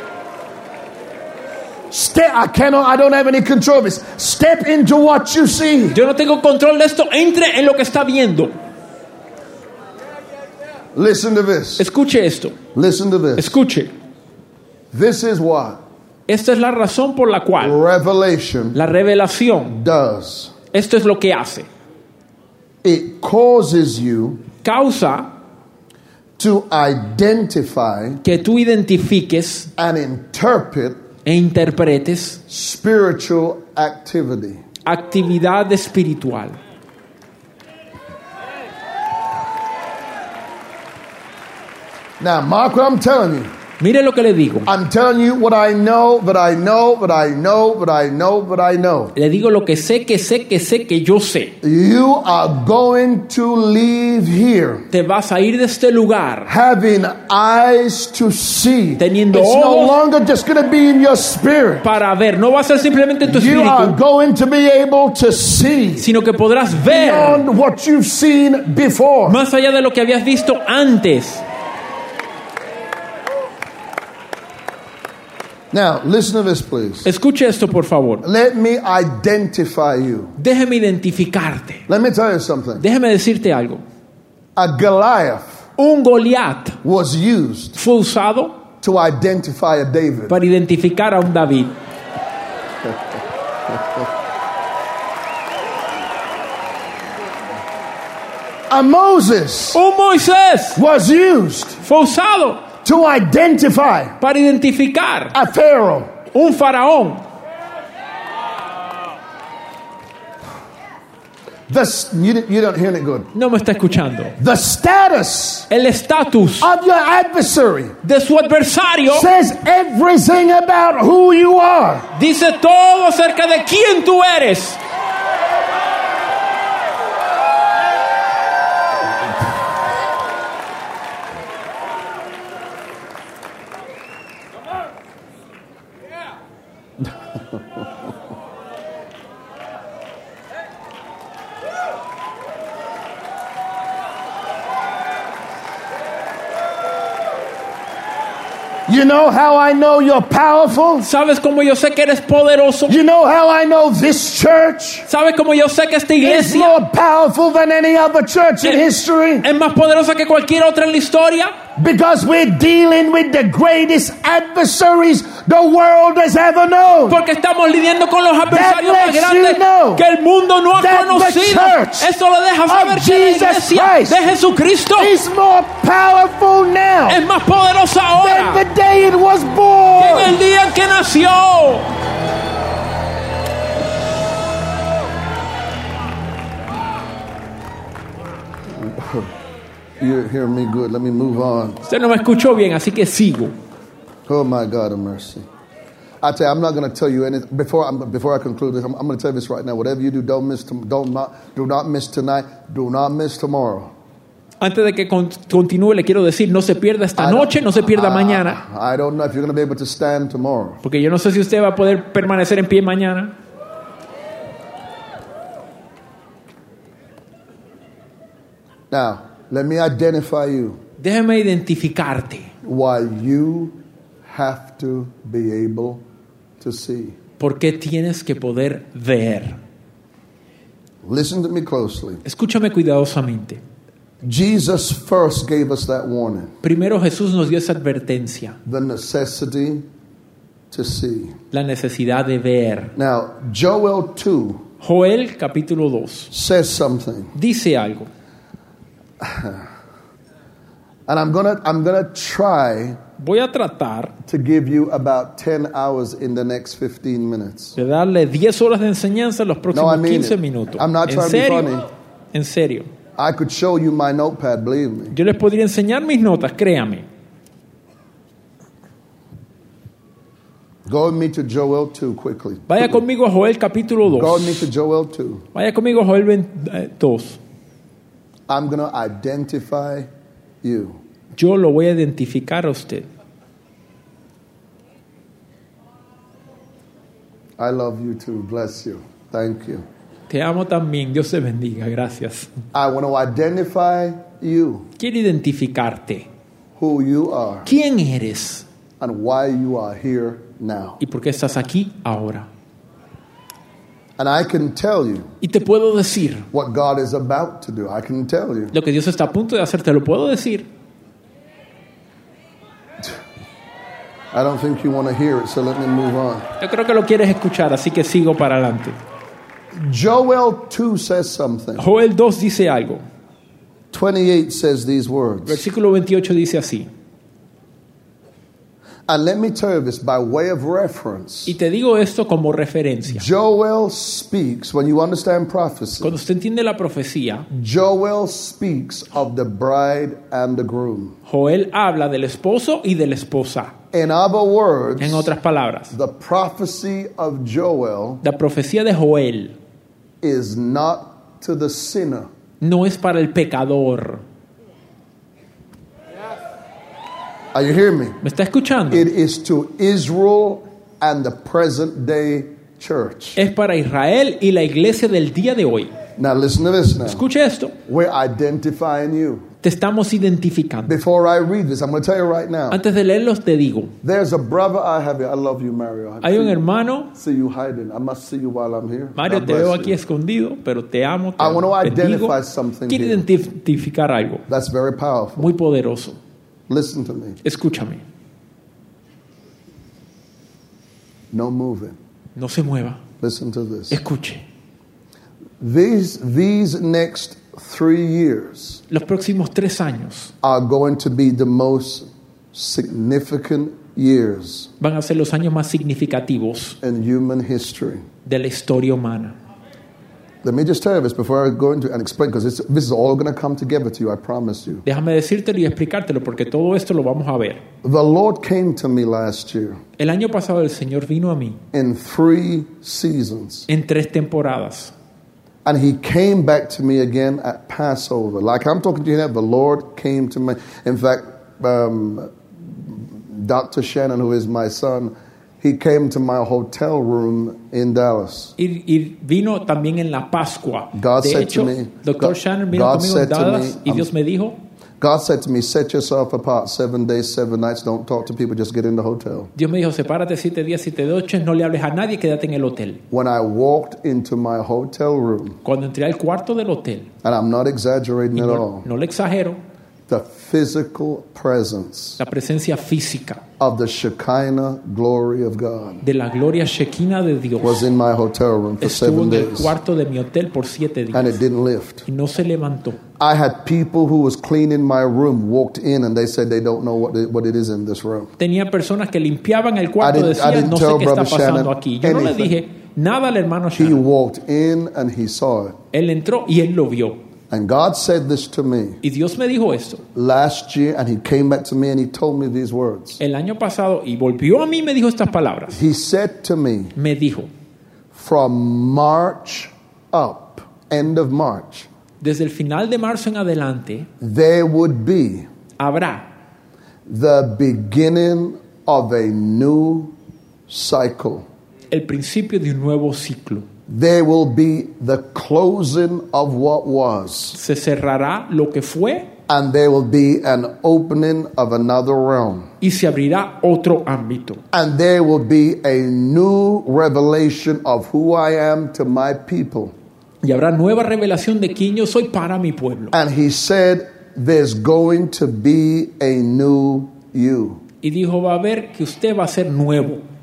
E: Step. I cannot. I don't have any control of this. Step into what you see.
D: Yo no tengo control de esto. Entre en lo que está viendo.
E: Listen to this.
D: Escuche esto.
E: Listen to this.
D: Escuche.
E: This is what
D: Esta es la razón por la cual
E: revelation
D: la revelación,
E: does.
D: esto es lo que hace.
E: It causes you
D: Causa
E: to identify
D: que tú identifiques
E: and interpret
D: e interpretes
E: spiritual activity.
D: actividad espiritual.
E: Now, mark what I'm telling you.
D: Mire lo que le digo.
C: I'm telling you what I know, but I know, but I know, but I know, but I know.
D: Le digo lo que sé, que sé, que sé, que yo sé.
C: You are going to leave here
D: Te vas a ir de este lugar
C: having eyes to see.
D: Teniendo
C: It's no
D: ojos
C: longer just going to be in your spirit.
D: para ver. No va a ser simplemente en tu
C: You are
D: espíritu,
C: going to be able to see
D: sino que podrás ver
C: beyond what you've seen before.
D: más allá de lo que habías visto antes.
C: Now, listen to this, please.
D: Escuche esto, por favor.
C: Let me identify you.
D: Déjeme identificarte.
C: Let me tell you something.
D: Déjeme decirte algo.
C: A Goliath
D: Un Goliat
C: was used
D: fue usado
C: to identify a David.
D: para identificar a un David.
C: A Moses
D: Un Moisés
C: was used
D: fue usado
C: to identify
D: para identificar
C: a Pharaoh.
D: un faraón.
C: The, you, didn't- you don't hear it good.
D: No me está escuchando.
C: The status
D: El estatus
C: of your adversary
D: de su adversario
C: says everything about who you are.
D: dice todo acerca de quién tú eres.
C: You know how I know you're powerful?
D: ¿Sabes cómo yo sé que eres poderoso?
C: You know how I know this church
D: ¿Sabes cómo yo sé que esta
C: is
D: iglesia
C: more powerful than any other church in history?
D: es más poderosa que cualquier otra en la historia?
C: Because we're dealing with the greatest adversaries the world has ever known.
D: Porque estamos lidiando con los adversarios
C: That
D: más
C: lets
D: grandes
C: you know
D: que el mundo no ha
C: that the
D: conocido.
C: church
D: Eso lo deja saber
C: of
D: que la
C: Jesus
D: iglesia
C: Christ
D: de Jesucristo
C: It's more powerful now
D: es más poderosa
C: than
D: ahora
C: the day it was
D: que en
C: born.
D: el día en que nació.
C: You hear me good. Let me move on.
D: Usted no me escuchó bien, así que sigo.
C: Oh my God of mercy. I tell you, I'm not going to tell you anything before. I'm, before I conclude this. I'm, I'm going to tell you this right now. Whatever you do, don't miss. tom- Don't not. Do not miss tonight. Do not miss tomorrow.
D: Antes de que con- continúe, le quiero decir, no se pierda esta
C: I don't-
D: noche, no se pierda
C: I-
D: mañana,
C: I don't know if you're going to be able to stand tomorrow.
D: porque yo no sé si usted va a poder permanecer en pie mañana.
C: Now, let me identify you.
D: Déjeme identificarte,
C: Why you have to be able to see.
D: porque tienes que poder ver.
C: Listen to me closely.
D: Escúchame cuidadosamente.
C: Jesus first gave us that warning.
D: Primero Jesús nos dio esa advertencia,
C: The necessity to see.
D: la necesidad de ver.
C: Now, Joel two
D: Joel capítulo dos
C: says something.
D: dice algo.
C: And I'm going to I'm going to try
D: Voy a tratar
C: to give you about ten hours in the next fifteen minutes.
D: de darle diez horas de enseñanza en los próximos
C: No, I mean
D: quince
C: it.
D: minutos.
C: I'm not
D: ¿En
C: trying to be
D: serio?
C: funny.
D: En serio.
C: I could show you my notepad, believe me.
D: Yo les podría enseñar mis notas, créame.
C: Go with me to Joel two quickly.
D: Vaya conmigo a Joel capítulo
C: Go with me
D: dos.
C: to Joel two.
D: Vaya conmigo a Joel dos.
C: I'm going to identify you.
D: Yo lo voy a identificar a usted.
C: I love you too. Bless you. Thank you.
D: Te amo también. Dios te bendiga. Gracias.
C: I want to identify you,
D: Quiero identificarte.
C: who you are,
D: ¿Quién eres?
C: and why you are here now.
D: ¿Y por qué estás aquí ahora?
C: And I can tell you
D: Y te puedo decir
C: what God is about to do. I can tell you.
D: lo que Dios está a punto de hacer. Te lo puedo decir.
C: I don't think you want to hear it, so let me move on.
D: Yo creo que lo quieres escuchar, así que sigo para adelante.
C: Joel two says something.
D: Joel dos dice algo.
C: twenty-eight says these words.
D: Versículo veintiocho dice así.
C: And let me tell you this by way of reference.
D: Y te digo esto como referencia.
C: Joel speaks, when you understand prophecy,
D: Cuando usted entiende la profecía,
C: Joel speaks of the bride and the groom.
D: Joel habla del esposo y de la esposa.
C: In other words,
D: En otras palabras,
C: the prophecy of Joel
D: la profecía de Joel
C: is not to the sinner.
D: no es para el pecador.
C: Are you hearing me?
D: ¿Me está escuchando?
C: It is to Israel and the present day church.
D: Es para Israel y la iglesia del día de hoy.
C: Now listen to this now.
D: Escuche esto.
C: We're identifying you.
D: Te estamos identificando.
C: Before I read this, I'm going to tell you right now.
D: Antes de leerlos te digo,
C: There's a brother I have here. I love you, Mario. I
D: hay un
C: see-
D: hermano,
C: See you hiding. I must see you while I'm here.
D: Mario,
C: God
D: te
C: bless
D: veo
C: you.
D: aquí escondido, pero te amo, te
C: I want to
D: bendigo.
C: identify something
D: Quiero
C: here.
D: identificar algo
C: That's very powerful.
D: muy poderoso.
C: Listen to me.
D: Escúchame,
C: No moving.
D: no se mueva,
C: Listen to this.
D: escuche.
C: These these next three years
D: Los próximos tres años
C: are going to be the most significant years
D: van a ser los años más significativos
C: in human history.
D: de la historia humana.
C: Let me just tell you this before I go into and explain, because this is all going to come together to you, I promise you.
D: Déjame decírtelo y explicártelo porque todo esto lo vamos a ver.
C: The Lord came to me last year
D: El año pasado el Señor vino a mí
C: in three seasons.
D: en tres temporadas.
C: And he came back to me again at Passover. Like I'm talking to you now, the Lord came to me. In fact, um, Doctor Shannon, who is my son, he came to my hotel room in Dallas.
D: Y, y vino también en la Pascua.
C: God
D: De
C: said
D: hecho,
C: to me-
D: doctor
C: God-
D: Shannon vino
C: God
D: conmigo en
C: said to
D: Dallas
C: me,
D: y
C: um,
D: Dios me dijo,
C: God said to me, set yourself apart seven days, seven nights. Don't talk to people, just get in the hotel.
D: Dios me dijo, sepárate siete días, siete noches, no le hables a nadie, quédate en el hotel.
C: When I walked into my hotel room,
D: Cuando entré al cuarto del hotel,
C: and I'm not exaggerating
D: y
C: at
D: no,
C: all,
D: no le exagero,
C: the physical presence
D: la presencia física
C: of the Shekinah glory of God
D: de la gloria shekinah de Dios
C: was in my hotel room for
D: estuvo
C: seven
D: en el
C: days,
D: cuarto de mi hotel por siete
C: and
D: días
C: it didn't lift.
D: y no se levantó.
C: I had people who was cleaning my room walked in and they said they don't know what it, what it is in this room.
D: Tenía personas que limpiaban el
C: I
D: cuarto y
C: didn't- I
D: decían,
C: didn't
D: no sé
C: tell
D: qué está
C: Brother
D: pasando
C: Shannon
D: aquí. Yo no le
C: anything.
D: dije nada al hermano
C: He
D: Shannon.
C: walked in and he saw it.
D: Él entró y él lo vio.
C: And God said this to me
D: Y Dios me dijo esto
C: last year, and he came back to me and he told me these words.
D: el año pasado y volvió a mí y me dijo estas palabras.
C: He said to me,
D: Me dijo,
C: from March up, end of March,
D: desde el final de marzo en adelante
C: there would be
D: habrá
C: the beginning of a new cycle.
D: el principio de un nuevo ciclo.
C: There will be the closing of what was,
D: Se cerrará lo que fue
C: and there will be an opening of another realm.
D: y se abrirá otro ámbito.
C: And there will be a new revelation of who I am to my people.
D: Y habrá nueva revelación de quién yo soy para mi pueblo.
C: And he said, there's going to be a new you.
D: Y dijo, va a ver que usted va a ser nuevo.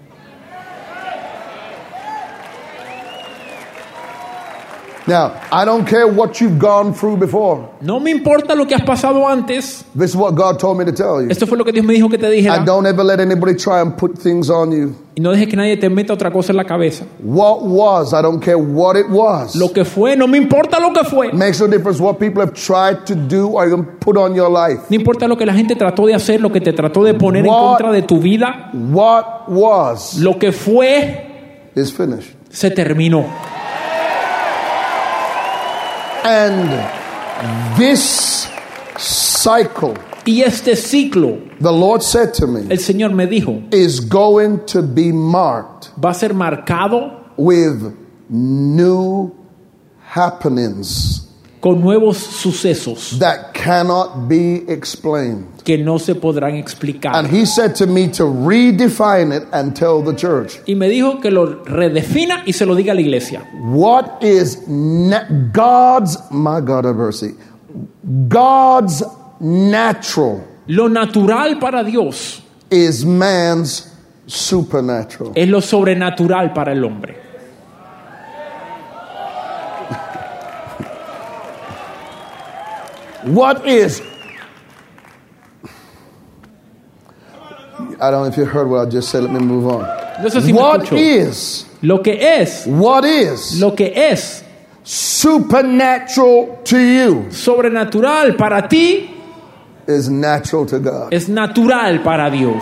C: Now, I don't care what you've gone through before.
D: No me importa lo que has pasado antes.
C: This is what God told me to tell you.
D: Esto fue lo que Dios me dijo que te dijera.
C: And don't ever let anybody try and put things on you.
D: Y no dejes que nadie te meta otra cosa en la cabeza.
C: What was, I don't care what it was.
D: Lo que fue, no me importa lo que fue.
C: Makes no difference what people have tried to do or even put on your life.
D: No importa lo que la gente trató de hacer, lo que te trató de poner en
C: What-
D: contra de tu vida.
C: What was
D: Lo que fue,
C: is finished.
D: se terminó.
C: And this cycle,
D: Y este ciclo,
C: the Lord said to me,
D: el Señor me dijo,
C: is going to be marked
D: va a ser marcado
C: with new happenings
D: con nuevos sucesos
C: that cannot be explained.
D: que no se podrán explicar.
C: And he said to me to redefine it and tell the church.
D: Y me dijo que lo redefina y se lo diga a la iglesia.
C: What is na- God's, my God of mercy, God's natural
D: Lo natural para Dios
C: is man's supernatural.
D: es lo sobrenatural para el hombre.
C: What is, I don't know if you heard what I just said. Let me move on.
D: No sé si me
C: What
D: escuchó.
C: is,
D: Lo que es,
C: what is
D: lo que es
C: supernatural to you
D: sobrenatural para ti
C: is natural to God.
D: es natural para Dios.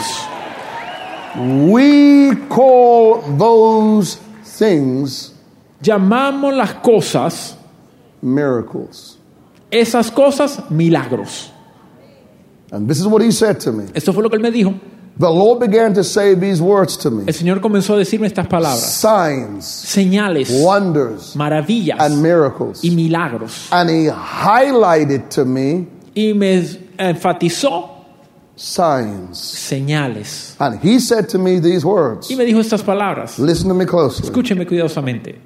C: We call those things
D: Llamamos las cosas,
C: miracles.
D: esas cosas, milagros.
C: And this is what he said to me.
D: Esto fue lo que él me dijo.
C: The Lord began to say these words to me.
D: El Señor comenzó a decirme estas palabras.
C: Signs,
D: Señales,
C: wonders,
D: maravillas
C: and miracles.
D: y milagros.
C: And he highlighted to me
D: Y me enfatizó
C: signs.
D: señales.
C: And he said to me these words.
D: Y me dijo estas palabras.
C: Listen to me closely.
D: Escúcheme cuidadosamente.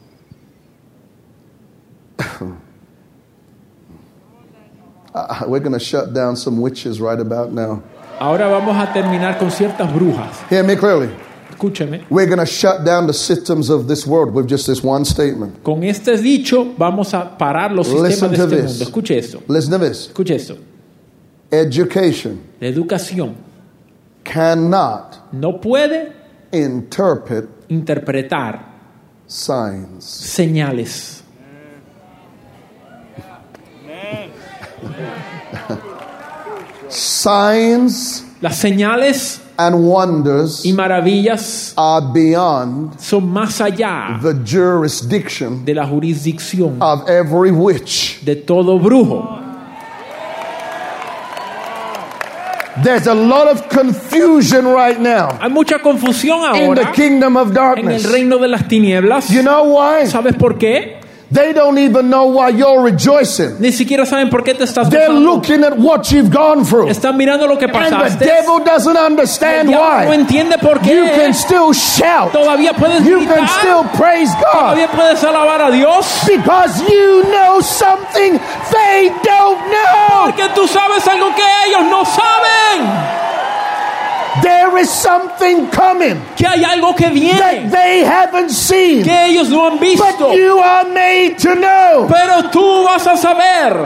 C: Uh, we're going to shut down some witches right about now.
D: Ahora vamos a terminar con ciertas brujas.
C: Hear me clearly.
D: Escúcheme.
C: We're going to shut down the systems of this world with just this one statement.
D: Con este dicho vamos a parar los
C: Listen
D: sistemas de
C: to
D: este
C: this.
D: mundo. Escuche esto.
C: Listen to this.
D: Escuche esto.
C: Education
D: La educación
C: cannot
D: no puede
C: interpret
D: interpretar
C: signs.
D: señales.
C: Signs
D: Las señales
C: and wonders
D: y maravillas
C: are beyond
D: son más allá
C: the jurisdiction
D: de la jurisdicción
C: of every witch.
D: de todo brujo.
C: There's a lot of confusion right now
D: Hay mucha confusión
C: in the
D: ahora
C: kingdom of
D: en el
C: darkness.
D: reino de las tinieblas.
C: You know why?
D: ¿Sabes por qué?
C: They don't even know why you're rejoicing.
D: Ni siquiera saben por qué te estás
C: They're
D: gozando.
C: looking at what you've gone through.
D: Están mirando lo que
C: And the
D: pasaste.
C: devil doesn't
D: El
C: understand
D: diablo no
C: why.
D: entiende por qué.
C: You can still shout.
D: Todavía puedes
C: You can
D: gritar.
C: still praise God.
D: Todavía puedes alabar a Dios.
C: Because you know something they don't know.
D: Porque tú sabes algo que ellos no saben.
C: There is something coming
D: Que hay algo que
C: that
D: viene.
C: they haven't seen.
D: Que ellos no han visto.
C: But you are made to know.
D: Pero tú vas a saber.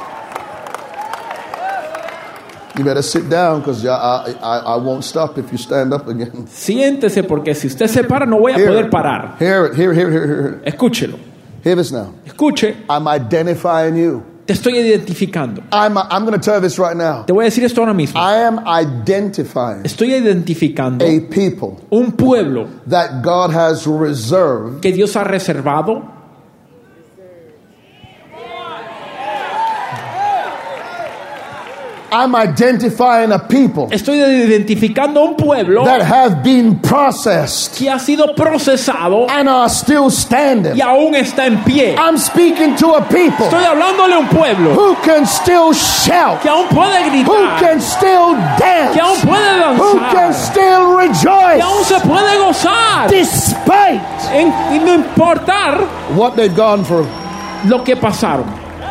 C: You better sit down because I, I, I won't stop if you stand up again.
D: Siéntese porque si usted se para no voy a
C: Hear
D: poder
C: it.
D: parar.
C: Hear it. Hear, hear, hear, hear.
D: Escúchelo.
C: Hear this now.
D: Escuche.
C: I'm identifying you.
D: Te estoy identificando.
C: I'm, I'm going to tell you this right now.
D: Te voy a decir esto ahora mismo.
C: I am identifying
D: Estoy identificando
C: a people
D: un pueblo
C: that God has reserved
D: que Dios ha reservado.
C: I'm identifying a people
D: Estoy identificando un pueblo
C: that have been processed
D: que ha sido procesado
C: and are still standing.
D: y aún está en pie.
C: I'm speaking to a people
D: Estoy hablándole a un pueblo
C: who can still shout,
D: que aún puede
C: who
D: gritar,
C: can still
D: que aún
C: dance,
D: puede
C: who can
D: danzar,
C: still
D: que aún
C: rejoice
D: se puede gozar,
C: despite
D: en, y no importar
C: what they've gone through.
D: lo que pasaron.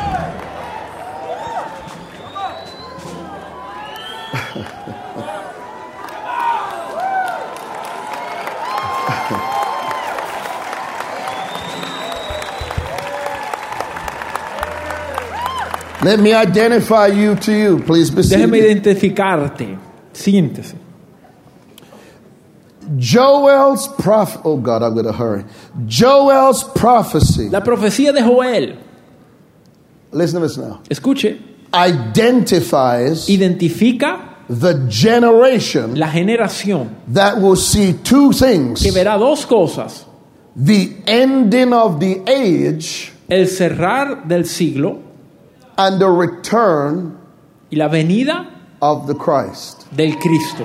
C: Let me identify you to you. Please be
D: Déjeme
C: seated.
D: identificarte. Siéntese.
C: Joel's prophet. Oh God, I'm going to hurry. Joel's prophecy.
D: La profecía de Joel,
C: Listen to this now.
D: escuche,
C: Identifies
D: identifica
C: the generation
D: la generación
C: that will see two things:
D: que verá dos cosas:
C: the ending of the age
D: el cerrar del siglo
C: and the return
D: y la venida
C: of the Christ.
D: del Cristo.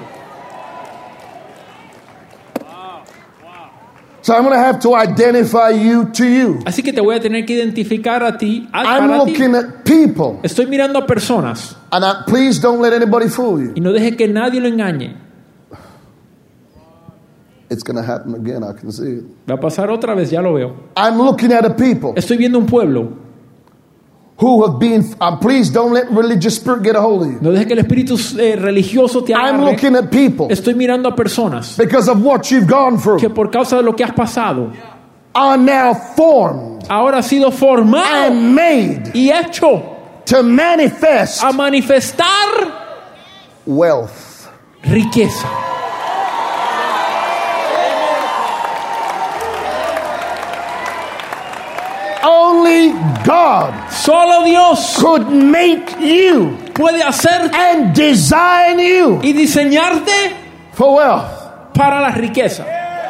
C: So I'm going to have to identify you to you.
D: Así que te voy a tener que identificar a ti, a,
C: I'm
D: para ti.
C: looking at people,
D: Estoy mirando a personas
C: and I, please don't let anybody fool you.
D: y no deje que nadie lo engañe.
C: It's going to happen again. I can see it.
D: Va a pasar otra vez, ya lo veo.
C: I'm looking at a people
D: Estoy viendo un pueblo.
C: who have been. Uh, please don't let religious spirit get a hold of you.
D: No deje que el espíritu eh, religioso te
C: I'm
D: agarre.
C: looking at people
D: Estoy mirando a personas
C: because of what you've gone through
D: que por causa de lo que has pasado
C: are now formed
D: ahora ha sido formado
C: and made
D: y hecho
C: to manifest
D: a manifestar
C: wealth.
D: riqueza.
C: Only God
D: Solo Dios
C: could make you
D: puede hacer
C: and design you
D: y diseñarte
C: for wealth.
D: para la riqueza.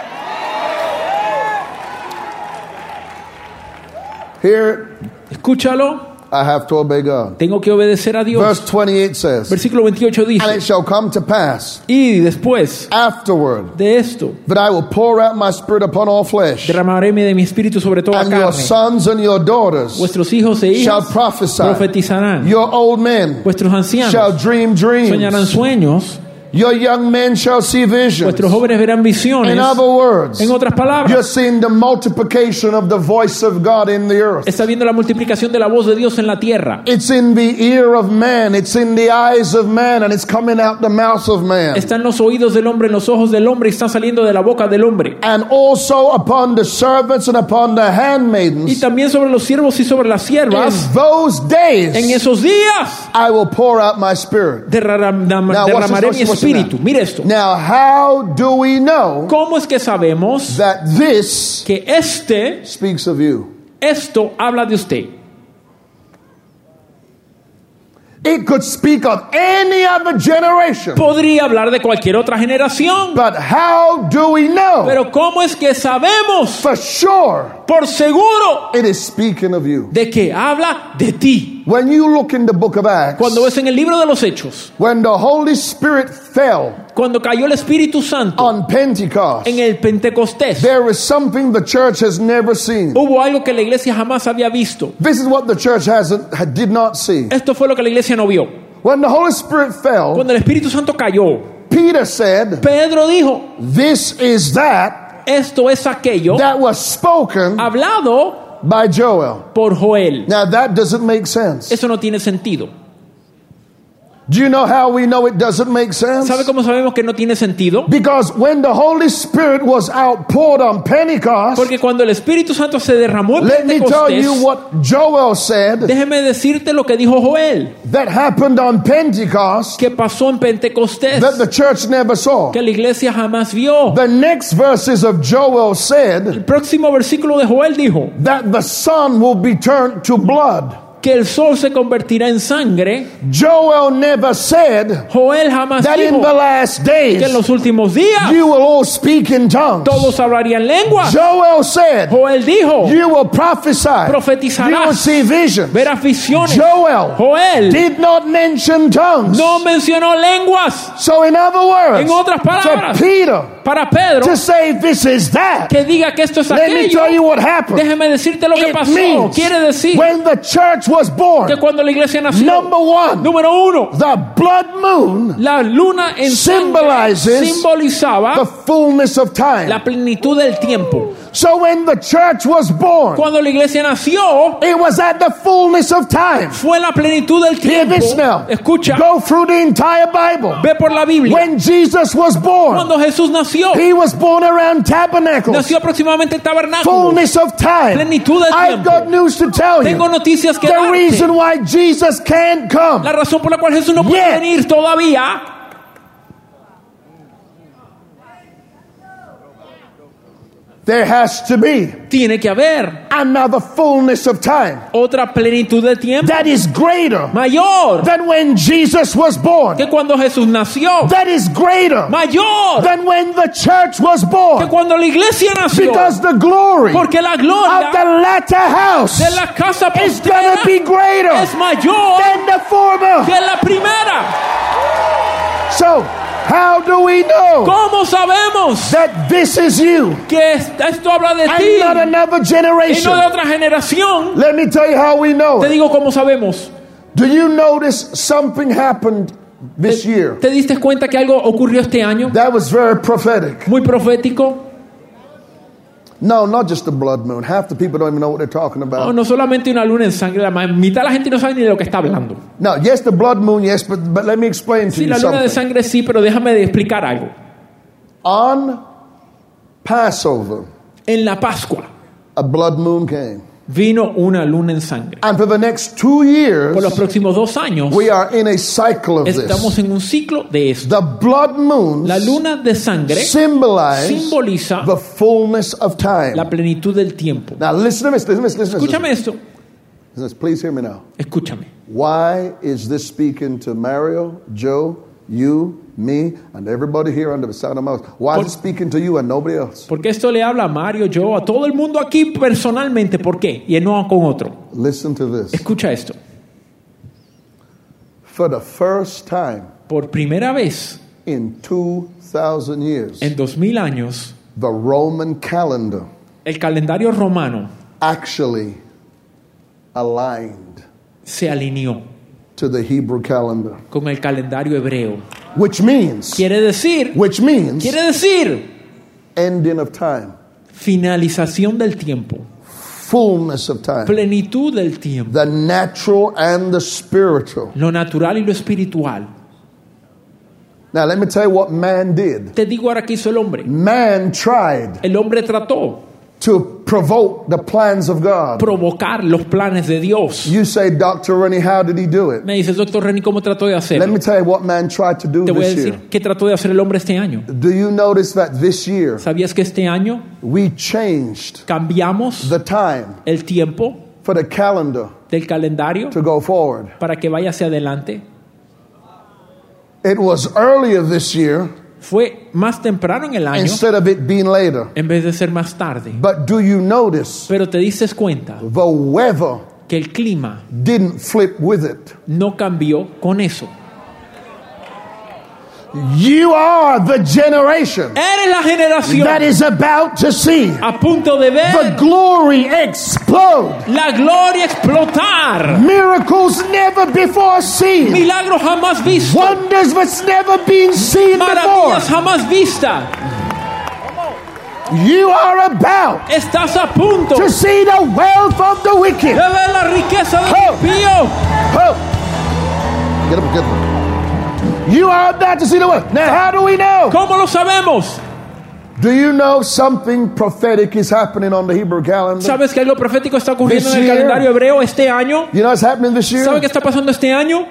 C: Here,
D: Escúchalo.
C: I have to obey God.
D: Tengo que obedecer a Dios.
C: Verse twenty-eight says,
D: Versículo veintiocho
C: and it
D: dice,
C: shall come to pass
D: y después
C: afterward
D: de esto
C: that I will pour out my spirit upon all flesh,
D: derramaré de mi espíritu sobre toda
C: and your
D: carne.
C: sons and your daughters
D: Vuestros hijos e
C: shall
D: hijas
C: prophesy.
D: profetizarán.
C: Your old men
D: Vuestros
C: shall
D: ancianos
C: dream
D: soñarán
C: dreams.
D: sueños.
C: Your young men shall see visions.
D: Vuestros jóvenes verán visiones.
C: In other words,
D: En otras
C: you're
D: palabras,
C: seeing the multiplication of the voice of God in the earth.
D: está viendo la multiplicación de la voz de Dios en la tierra.
C: It's in the ear of man, it's in the eyes of man, and it's coming out the mouth of man.
D: Está en los oídos del hombre, en los ojos del hombre, y está saliendo de la boca del hombre.
C: And also upon the servants and upon the
D: Y
C: handmaidens.
D: también sobre los siervos y sobre las siervas.
C: In those
D: En
C: days,
D: esos días
C: I will pour out my spirit.
D: derram- dam-
C: Now, watch
D: derramaré
C: this,
D: mi
C: watch this
D: espíritu. Mire esto.
C: Now, how do we know
D: ¿Cómo es que sabemos
C: that this
D: que este,
C: speaks of you?
D: esto habla de usted?
C: It could speak of any other generation.
D: Podría hablar de cualquier otra generación.
C: But how do we know
D: Pero ¿cómo es que sabemos
C: for sure
D: por seguro
C: it is speaking of you?
D: de que habla de ti?
C: When you look in the book of Acts,
D: Cuando ves en el libro de los Hechos,
C: when the Holy Spirit fell
D: cuando cayó el Espíritu Santo
C: on Pentecost,
D: en el Pentecostés,
C: there is something the church has never seen.
D: hubo algo que la iglesia jamás había visto.
C: This is what the church hasn't had- did not see.
D: Esto fue lo que la iglesia no vio.
C: When the Holy Spirit fell,
D: Cuando el Espíritu Santo cayó,
C: Peter said,
D: Pedro dijo,
C: "This is that
D: esto es aquello
C: that was spoken
D: hablado
C: by Joel."
D: por Joel.
C: Now that doesn't make sense.
D: Eso no tiene sentido.
C: Do you know how we know it doesn't make sense?
D: ¿Sabe cómo sabemos que no tiene sentido?
C: Because when the Holy Spirit was outpoured on Pentecost,
D: Porque cuando el Espíritu Santo se derramó en
C: let me tell you
D: Pentecostés,
C: what Joel said
D: déjeme decirte lo que dijo Joel,
C: that happened on Pentecost
D: que pasó en Pentecostés,
C: that the church never saw.
D: que la iglesia jamás vio.
C: The next verses of Joel said
D: El próximo versículo de Joel dijo
C: that the sun will be turned to blood.
D: que el sol se convertirá en sangre.
C: Joel never said
D: Joel jamás
C: that in
D: dijo
C: the last
D: que en
C: days
D: los últimos días
C: you will all speak in tongues.
D: todos hablarían lenguas.
C: Joel said
D: Joel dijo,
C: you will prophesy.
D: Profetizarás.
C: You will see visions.
D: verás visiones.
C: Joel
D: Joel
C: did not mention tongues.
D: no mencionó lenguas.
C: So in other words,
D: En otras palabras,
C: to Peter
D: Para Pedro,
C: to say this is that,
D: que diga que esto es
C: let me tell you
D: aquello,
C: what happened.
D: déjeme decirte lo que
C: It
D: pasó.
C: means
D: Quiere decir
C: when the church was born,
D: que cuando la iglesia nació,
C: number one,
D: número uno,
C: the blood moon
D: la luna en sangre
C: symbolizes
D: simbolizaba
C: the fullness of time.
D: la plenitud del tiempo.
C: So when the church was born,
D: Cuando la iglesia nació,
C: it was at the fullness of time.
D: fue la plenitud del
C: Hear
D: tiempo.
C: this now.
D: Escucha,
C: Go through the entire Bible.
D: ve por la Biblia.
C: When Jesus was born,
D: Cuando Jesús nació,
C: he was born around tabernacles.
D: nació aproximadamente en tabernáculos.
C: Fullness of time.
D: Plenitud del
C: I've
D: tiempo.
C: got news to tell you.
D: Tengo noticias que
C: The
D: darte.
C: reason why Jesus can't come
D: La razón por la cual Jesús no puede
C: Yet.
D: venir todavía
C: there has to be
D: tiene que haber
C: another fullness of time
D: otra plenitud de tiempo
C: that is greater
D: mayor
C: than when Jesus was born.
D: que cuando Jesús nació,
C: That is greater
D: mayor
C: than when the church was
D: que
C: born.
D: cuando la iglesia nació,
C: Because the glory of
D: porque la
C: the
D: gloria
C: latter house
D: de la casa
C: is
D: postrera
C: going to be greater
D: es mayor
C: than the former.
D: que la primera.
C: So, how do we know
D: ¿Cómo sabemos
C: that this is you
D: que esto habla de ti
C: and not another
D: y no
C: generation?
D: de otra generación?
C: Let me tell you how we know.
D: Te digo cómo sabemos.
C: Do you notice something happened this year?
D: ¿Te diste cuenta que algo ocurrió este año?
C: That was very prophetic.
D: Muy profético.
C: No, not just the blood moon. Half the people don't even know what they're talking
D: No,
C: about.
D: no solamente una luna en sangre, la ma- mitad de la gente no sabe ni de lo que está hablando.
C: No, yes, the blood moon, yes, but, but let me explain to
D: Sí,
C: you
D: la luna de
C: something.
D: sangre sí, pero déjame de explicar algo.
C: On Passover,
D: En la Pascua,
C: a blood moon came.
D: vino una luna en sangre.
C: And for the next two years,
D: Por los próximos dos años
C: we are in a cycle of
D: estamos
C: this.
D: en un ciclo de esto.
C: The blood moons
D: La luna de sangre
C: symbolize
D: simboliza
C: the fullness of time.
D: la plenitud del tiempo.
C: Now listen to this, listen to this, listen to
D: Escúchame
C: this.
D: esto.
C: Listen to this. Please hear me now.
D: Escúchame.
C: Why is this speaking to Mario, Joe, you, me, and everybody here under the sound of my voice? Why
D: Por-
C: is it speaking to you and nobody else?
D: Porque esto le habla a Mario, yo, a todo el mundo aquí personalmente. ¿Por qué? Y no con otro.
C: Listen to this.
D: Escucha esto.
C: For the first time
D: Por primera vez
C: in two thousand years,
D: en dos mil años,
C: the Roman calendar
D: el calendario romano
C: actually aligned
D: se alineó
C: to the Hebrew calendar.
D: con el calendario hebreo.
C: Which means,
D: Quiere decir,
C: which means
D: quiere decir
C: ending of time,
D: finalización del tiempo,
C: fullness of time,
D: plenitud del tiempo,
C: the natural and the spiritual.
D: lo natural y lo espiritual.
C: Now let me tell you what man did.
D: Te digo ahora qué hizo el hombre.
C: Man tried
D: El hombre trató
C: to provoke the plans of God.
D: provocar los planes de Dios.
C: You say, Doctor Rennie, how did he do it?
D: Me dices, doctor Renny, ¿cómo trató de
C: Let
D: hacerlo?
C: me tell you what man tried to do
D: Te voy a
C: this
D: decir
C: year.
D: qué trató de hacer el hombre este año.
C: Do you notice that this year
D: ¿Sabías que este año
C: we changed
D: cambiamos
C: the time
D: el tiempo
C: for the calendar
D: del calendario
C: to go forward?
D: para que vaya hacia adelante?
C: It was earlier this year
D: Fue más temprano en el año
C: instead of it being later.
D: en vez de ser más tarde.
C: But do you notice
D: Pero te dices cuenta
C: the weather
D: que el clima
C: didn't flip with it?
D: no cambió con eso.
C: You are the generation
D: Eres la generación
C: that is about to see
D: a punto de
C: the
D: ver
C: glory explode.
D: la gloria explotar.
C: Miracles never before seen.
D: Milagros jamás vistos.
C: Wonders that's never been seen before.
D: Maravillas jamás vistas.
C: You are about
D: Estás a punto
C: to
D: de
C: see the wealth of the wicked.
D: ver la riqueza del
C: Oh.
D: impío.
C: Oh. Get up, get up. You are about to see the wealth. Now, how do we know?
D: ¿Cómo lo sabemos?
C: Do you know something prophetic is happening on the Hebrew calendar?
D: ¿Sabes que algo profético está ocurriendo
C: This
D: en el
C: year.
D: calendario hebreo este año?
C: You know what's happening this year?
D: ¿Sabe qué está pasando este año?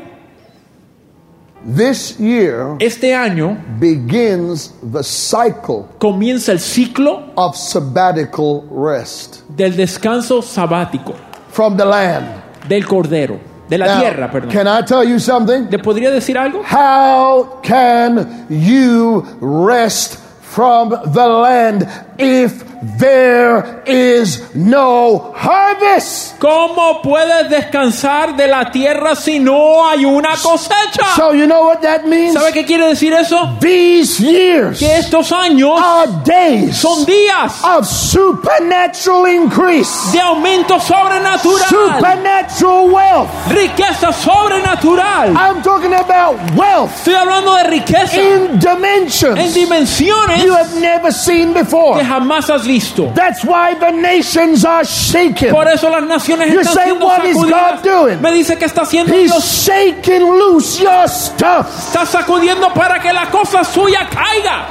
C: This year
D: Este año
C: begins the cycle
D: comienza el ciclo
C: of sabbatical rest
D: del descanso sabático
C: from the land.
D: del cordero, de la
C: Now,
D: tierra, perdón.
C: can I tell you something?
D: ¿Le podría decir algo?
C: How can you rest from the land if there is no harvest?
D: ¿Cómo puedes descansar de la tierra si no hay una cosecha?
C: So you know what that means?
D: ¿Sabe qué quiere decir eso?
C: These years
D: Que estos años
C: are days
D: son días
C: of supernatural increase,
D: de aumento sobrenatural,
C: supernatural wealth.
D: riqueza sobrenatural.
C: I'm talking about wealth
D: Estoy hablando de riqueza
C: in
D: en
C: dimensions
D: dimensiones
C: you have never seen before.
D: que jamás has visto.
C: That's why the nations are shaking.
D: Por eso las naciones
C: You
D: están
C: say,
D: siendo
C: what is
D: sacudidas.
C: God doing?
D: Me dice que está haciendo
C: He's
D: Dios.
C: shaking loose your stuff.
D: Está sacudiendo para que la cosa suya caiga.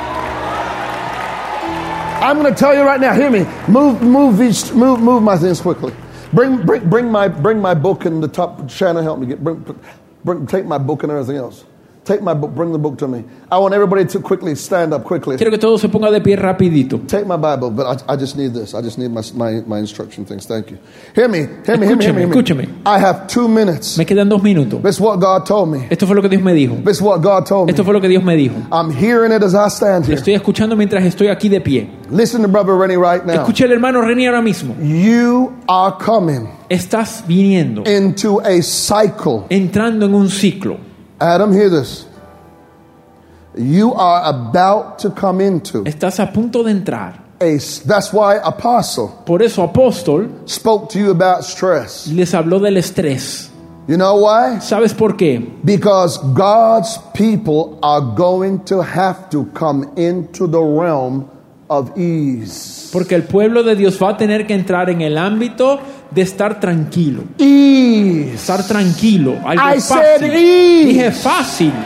C: I'm going to tell you right now. Hear me. Move, move these, move, move my things quickly. Bring, bring, bring my, bring my book in the top. Shannon, help me get. Bring, bring, take my book and everything else. Take my book. Bring the book to me. I want everybody to quickly stand up quickly.
D: Quiero que todo se ponga de pie rapidito.
C: Take my Bible, but I, I just need this. I just need my, my, my instruction things. Thank you. Hear me. Hear me. Hear me. Hear me. Hear me.
D: Escúcheme.
C: I have two minutes.
D: Me quedan dos minutos.
C: This is what God told me.
D: Esto fue lo que Dios me dijo.
C: This is what God told me.
D: Esto fue lo que Dios me dijo.
C: I'm hearing it as I stand
D: Lo
C: here.
D: estoy escuchando mientras estoy aquí de pie.
C: Listen to Brother Rennie right now.
D: Escuche al hermano Renny ahora mismo.
C: You are coming
D: Estás viniendo,
C: into a cycle.
D: entrando en un ciclo.
C: Adam, hear this. You are about to come into
D: Estás a punto de entrar.
C: a. That's why Apostle
D: Por eso apóstol
C: spoke to you about stress.
D: les habló del estrés.
C: You know why?
D: ¿Sabes por qué?
C: Because God's people are going to have to come into the realm of ease.
D: Porque el pueblo de Dios va a tener que entrar en el ámbito de estar tranquilo.
C: Ease.
D: Estar tranquilo. Algo
C: I said
D: fácil.
C: ease.
D: Dije fácil.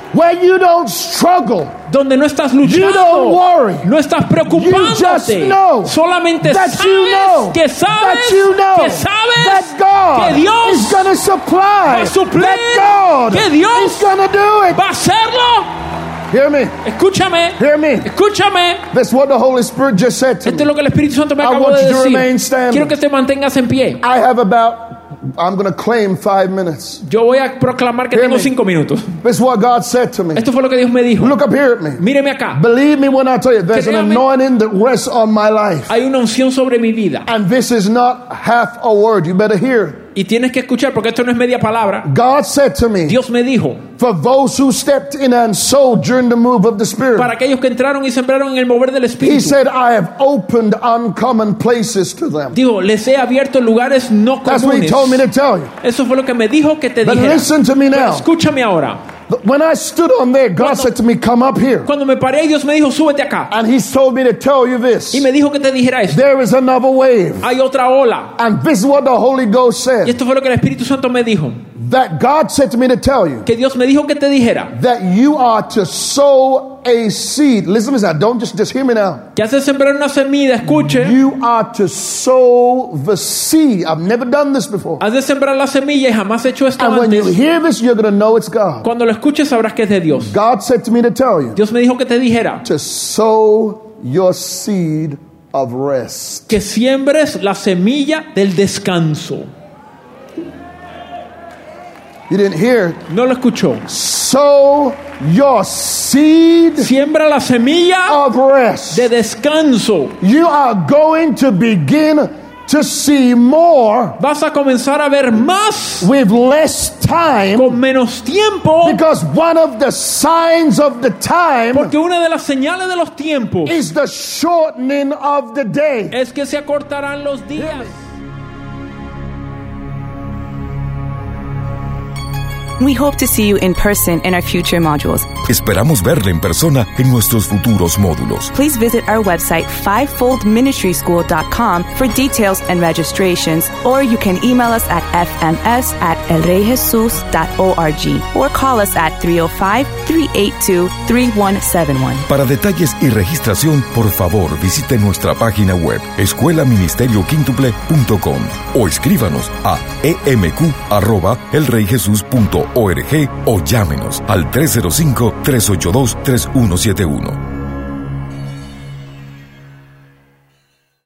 C: where you don't struggle,
D: donde no estás
C: you don't
D: luchando,
C: worry,
D: no estás
C: you just
D: preocupándote,
C: know
D: solamente
C: that
D: sabes
C: you know,
D: que sabes
C: that you know,
D: que sabes
C: that God
D: que Dios
C: is going to supply,
D: va a suplir,
C: that God
D: que Dios
C: is going to do it.
D: va a hacerlo.
C: Hear me,
D: Escúchame,
C: hear me.
D: escúchame.
C: That's what the Holy Spirit just said to
D: Esto es
C: me.
D: lo que el Espíritu Santo me
C: I
D: acabó
C: want
D: de
C: you to remain
D: decir.
C: standing.
D: Quiero que te mantengas en pie.
C: I have about, I'm going to claim five minutes.
D: Yo voy a proclamar que
C: Hear
D: tengo
C: me.
D: cinco minutos.
C: This is what God said to me.
D: Esto fue lo que Dios me dijo.
C: Look up here at me.
D: Míreme acá.
C: Believe me when I tell you, there's an
D: Créame.
C: anointing that rests on my life.
D: Hay una unción sobre mi vida.
C: And this is not half a word. You better hear it.
D: Y tienes que escuchar porque esto no es media palabra.
C: God said to me,
D: Dios me dijo,
C: for those who stepped in and sowed during the move of the Spirit,
D: para aquellos que entraron y sembraron en el mover del
C: He
D: Espíritu,
C: said, I have opened uncommon places to them.
D: dijo, les he abierto lugares no
C: That's what He
D: comunes.
C: told me to tell you.
D: Eso fue lo que me dijo que te
C: But
D: dijera.
C: listen to me
D: Pero
C: now.
D: escúchame ahora.
C: When I stood on there, God
D: Cuando-
C: said to me, come up here.
D: Cuando me paré y Dios me dijo, súbete acá.
C: And He told me to tell you this.
D: Y me dijo que te dijera esto.
C: There is another wave.
D: Hay otra ola.
C: And this is what the Holy Ghost
D: Y
C: said.
D: esto fue lo que el Espíritu Santo me dijo.
C: That God said to me to tell you
D: Que Dios me dijo que te dijera.
C: that you are to sow a seed. Listen to this. Don't just, just hear me now.
D: Que hace sembrar una semilla, escuche.
C: You are to sow the seed. I've never done this before.
D: Has de sembrar la semilla y jamás he hecho esto
C: And when you
D: antes.
C: hear this, you're going to know it's God.
D: Cuando lo escuches sabrás que es de Dios.
C: God said to me to tell you
D: Dios me dijo que te dijera
C: to sow your seed of rest.
D: que siembres la semilla del descanso.
C: You didn't hear it.
D: No lo escuchó.
C: Sow your seed
D: Siembra la semilla
C: of rest.
D: de descanso.
C: You are going to begin to see more
D: Vas a comenzar a ver más
C: with less time,
D: con menos tiempo,
C: because one of the signs of the time
D: porque una de las señales de los tiempos
C: is the shortening of the day.
D: es que se acortarán los días.
A: We hope to see you in person in our future modules.
B: Esperamos verle en persona en nuestros futuros módulos.
A: Please visit our website, fivefold ministry school dot com, for details and registrations, or you can email us at f m s at el rey jesus dot org or call us at three oh five, three eight two, three one seven one.
B: Para detalles y registración, por favor, visite nuestra página web escuela ministerio quíntuple punto com o escríbanos a e m q arroba el rey jesús punto org o llámenos al tres cero cinco, tres ocho dos, tres uno siete uno.